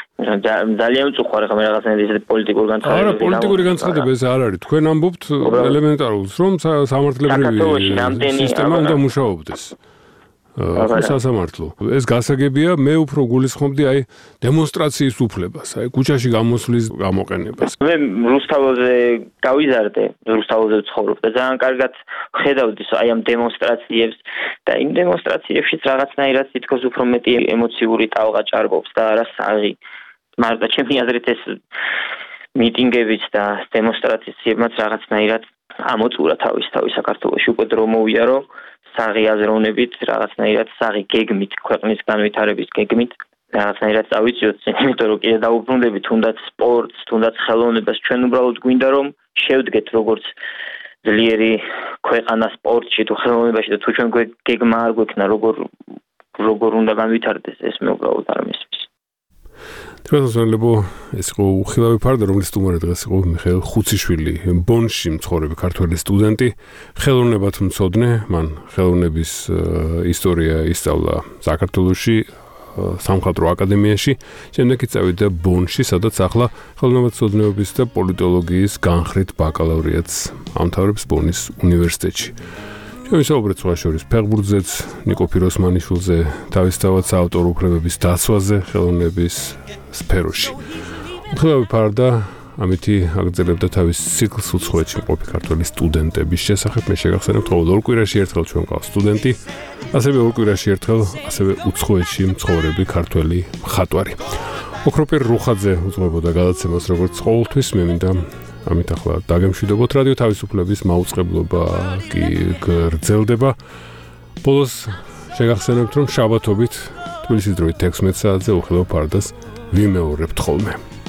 ძალიან უწუხარ ხომ რაღაცნაირად ისეთი პოლიტიკური განცხადებები. არა, პოლიტიკური განცხადებები ეს არ არის. თქვენ ამბობთ ელემენტარულს რომ სამართლებრივი სისტემა უნდა მუშაობდეს. სასამართლო. ეს გასაგებია, მე უფრო გულისხმობდი აი დემონსტრაციის უფლებას, აი ქუჩაში გამოსვლის გამოყენებას. მე რუსთაველზე გავიზარდე, რუსთაველზე ვცხოვრობ და ძალიან კარგად ხედავდი აი ამ დემონსტრაციებს და იმ დემონსტრაციებშიც რაღაცნაირად თითქოს უფრო მეტი ემოციური ტალღა ჭარბობს და არა საღი. მაგრამ ჩემი აზრით ეს მიტინგებიც და დემონსტრაციებმაც რაღაცნაირად ამოწურა თავის თავის საქართველოში უკვე დრო მოვიდა რომ საღი აზროვნებით, რაღაცნაირად საღი გეგმით, ქვეყნის განვითარების გეგმით, რაღაცნაირად წავიწიოთ, იმიტომ რომ კიდე დაუბრუნდებით თუნდაც სპორტს, თუნდაც ხელოვნებას, ჩვენ უბრალოდ გვინდა რომ შევდგეთ როგორც ძლიერი ქვეყანა სპორტში თუ ხელოვნებაში და თუ ჩვენ გეგმა არ გვექნა, როგორ როგორ უნდა განვითარდეს, ეს მე უბრალოდ არ მესმის. თქოსნელებო, ეს იყო უხილავი ფარდა, რომელიც სტუმარი დღეს იყო მიხეილ ხუციშვილი, ბონში მცხოვრები ქართველი სტუდენტი, ხელოვნებად მცოდნე, მან ხელოვნების ისტორია ისწავლა საქართველოში, სამხატვრო აკადემიაში, შემდეგ კი წავიდა ბონში, სადაც ახლა ხელოვნებათმცოდნეობის და პოლიტოლოგიის განხრით ბაკალავრიატს ამთავრებს ბონის უნივერსიტეტში. ჩვენ ვისაუბრეთ სხვა შორის ფეხბურთზეც, ნიკო ფიროსმანიშვილზე, თავისთავად საავტორო უფლებების დაცვაზე ხელოვნების სფეროში. უხილავი ფარდა ამითი აგრძელებდა თავის ციკლს უცხოეთში მყოფი ქართველი სტუდენტების შესახებ. მე შეგახსენებთ, ყოველ ორ კვირაში ერთხელ ჩვენ გვყავს სტუდენტი, ასევე ორ კვირაში ერთხელ ასევე უცხოეთში მცხოვრები ქართველი მხატვარი. ოქროპირ რუხაძე უძღვებოდა გადაცემას როგორც ყოველთვის, მე მინდა ამით ახლა დაგემშვიდობოთ. რადიო თავისუფლების მაუწყებლობა კი გრძელდება. ბოლოს შეგახსენებთ, რომ შაბათობით თბილისის დროით ექვსმეტ საათზე უხილავ ფარდას ვიმეორებთ ხოლმე.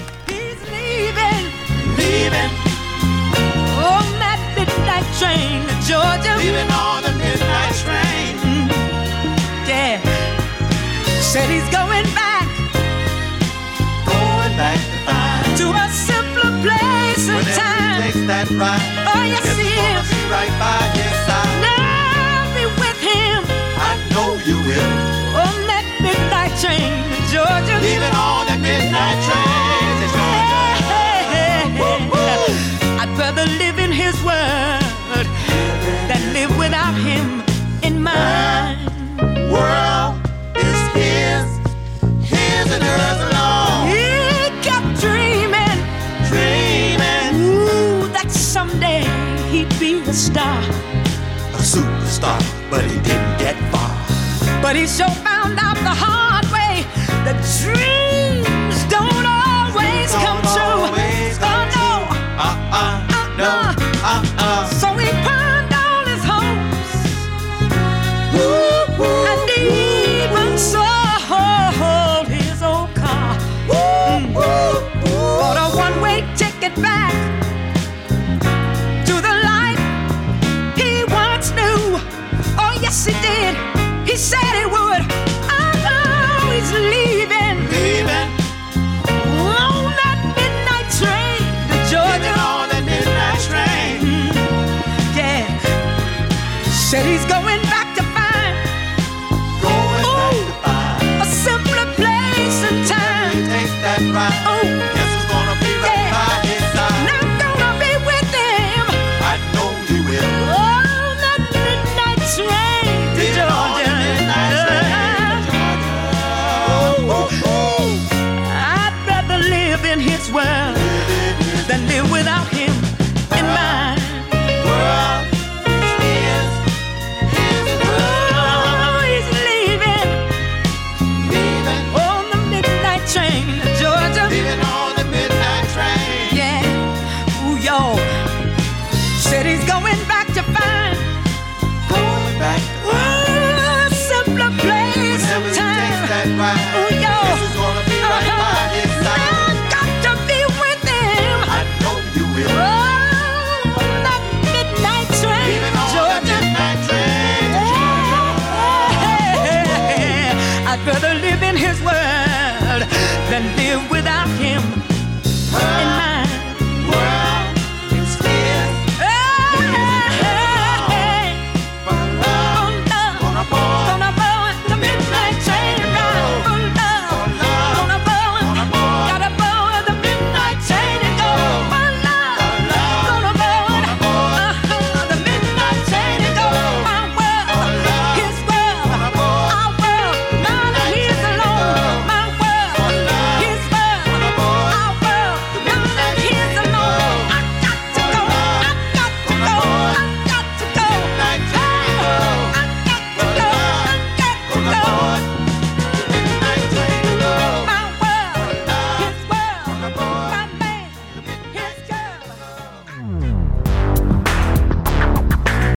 Georgia. Leaving on the midnight train. Mm, yeah. Said he's going back, going back to find to a simpler place and whenever time. he takes that ride. Oh, yes, it's he gonna is. be right by his side. Now be with him I know you will. on that midnight train to Georgia. Leaving on the midnight train to Georgia. I'd rather live in his word than live without him in mine. World is his, his and hers alone. He kept dreaming, Dreaming ooh, that someday he'd be a star. a superstar, but he didn't get far. But he sure found out the hard way that dreams don't always Don't come true. always Oh come no. Uh-uh, no, uh-uh. So he pawned all his hopes and even sold his old car. Mm. Bought a one-way ticket back to the life he once knew. Oh yes he did. He said he would. Oh, he's leaving Leaving on that midnight train to Georgia. Leaving on the midnight train. Yeah. Said he's going back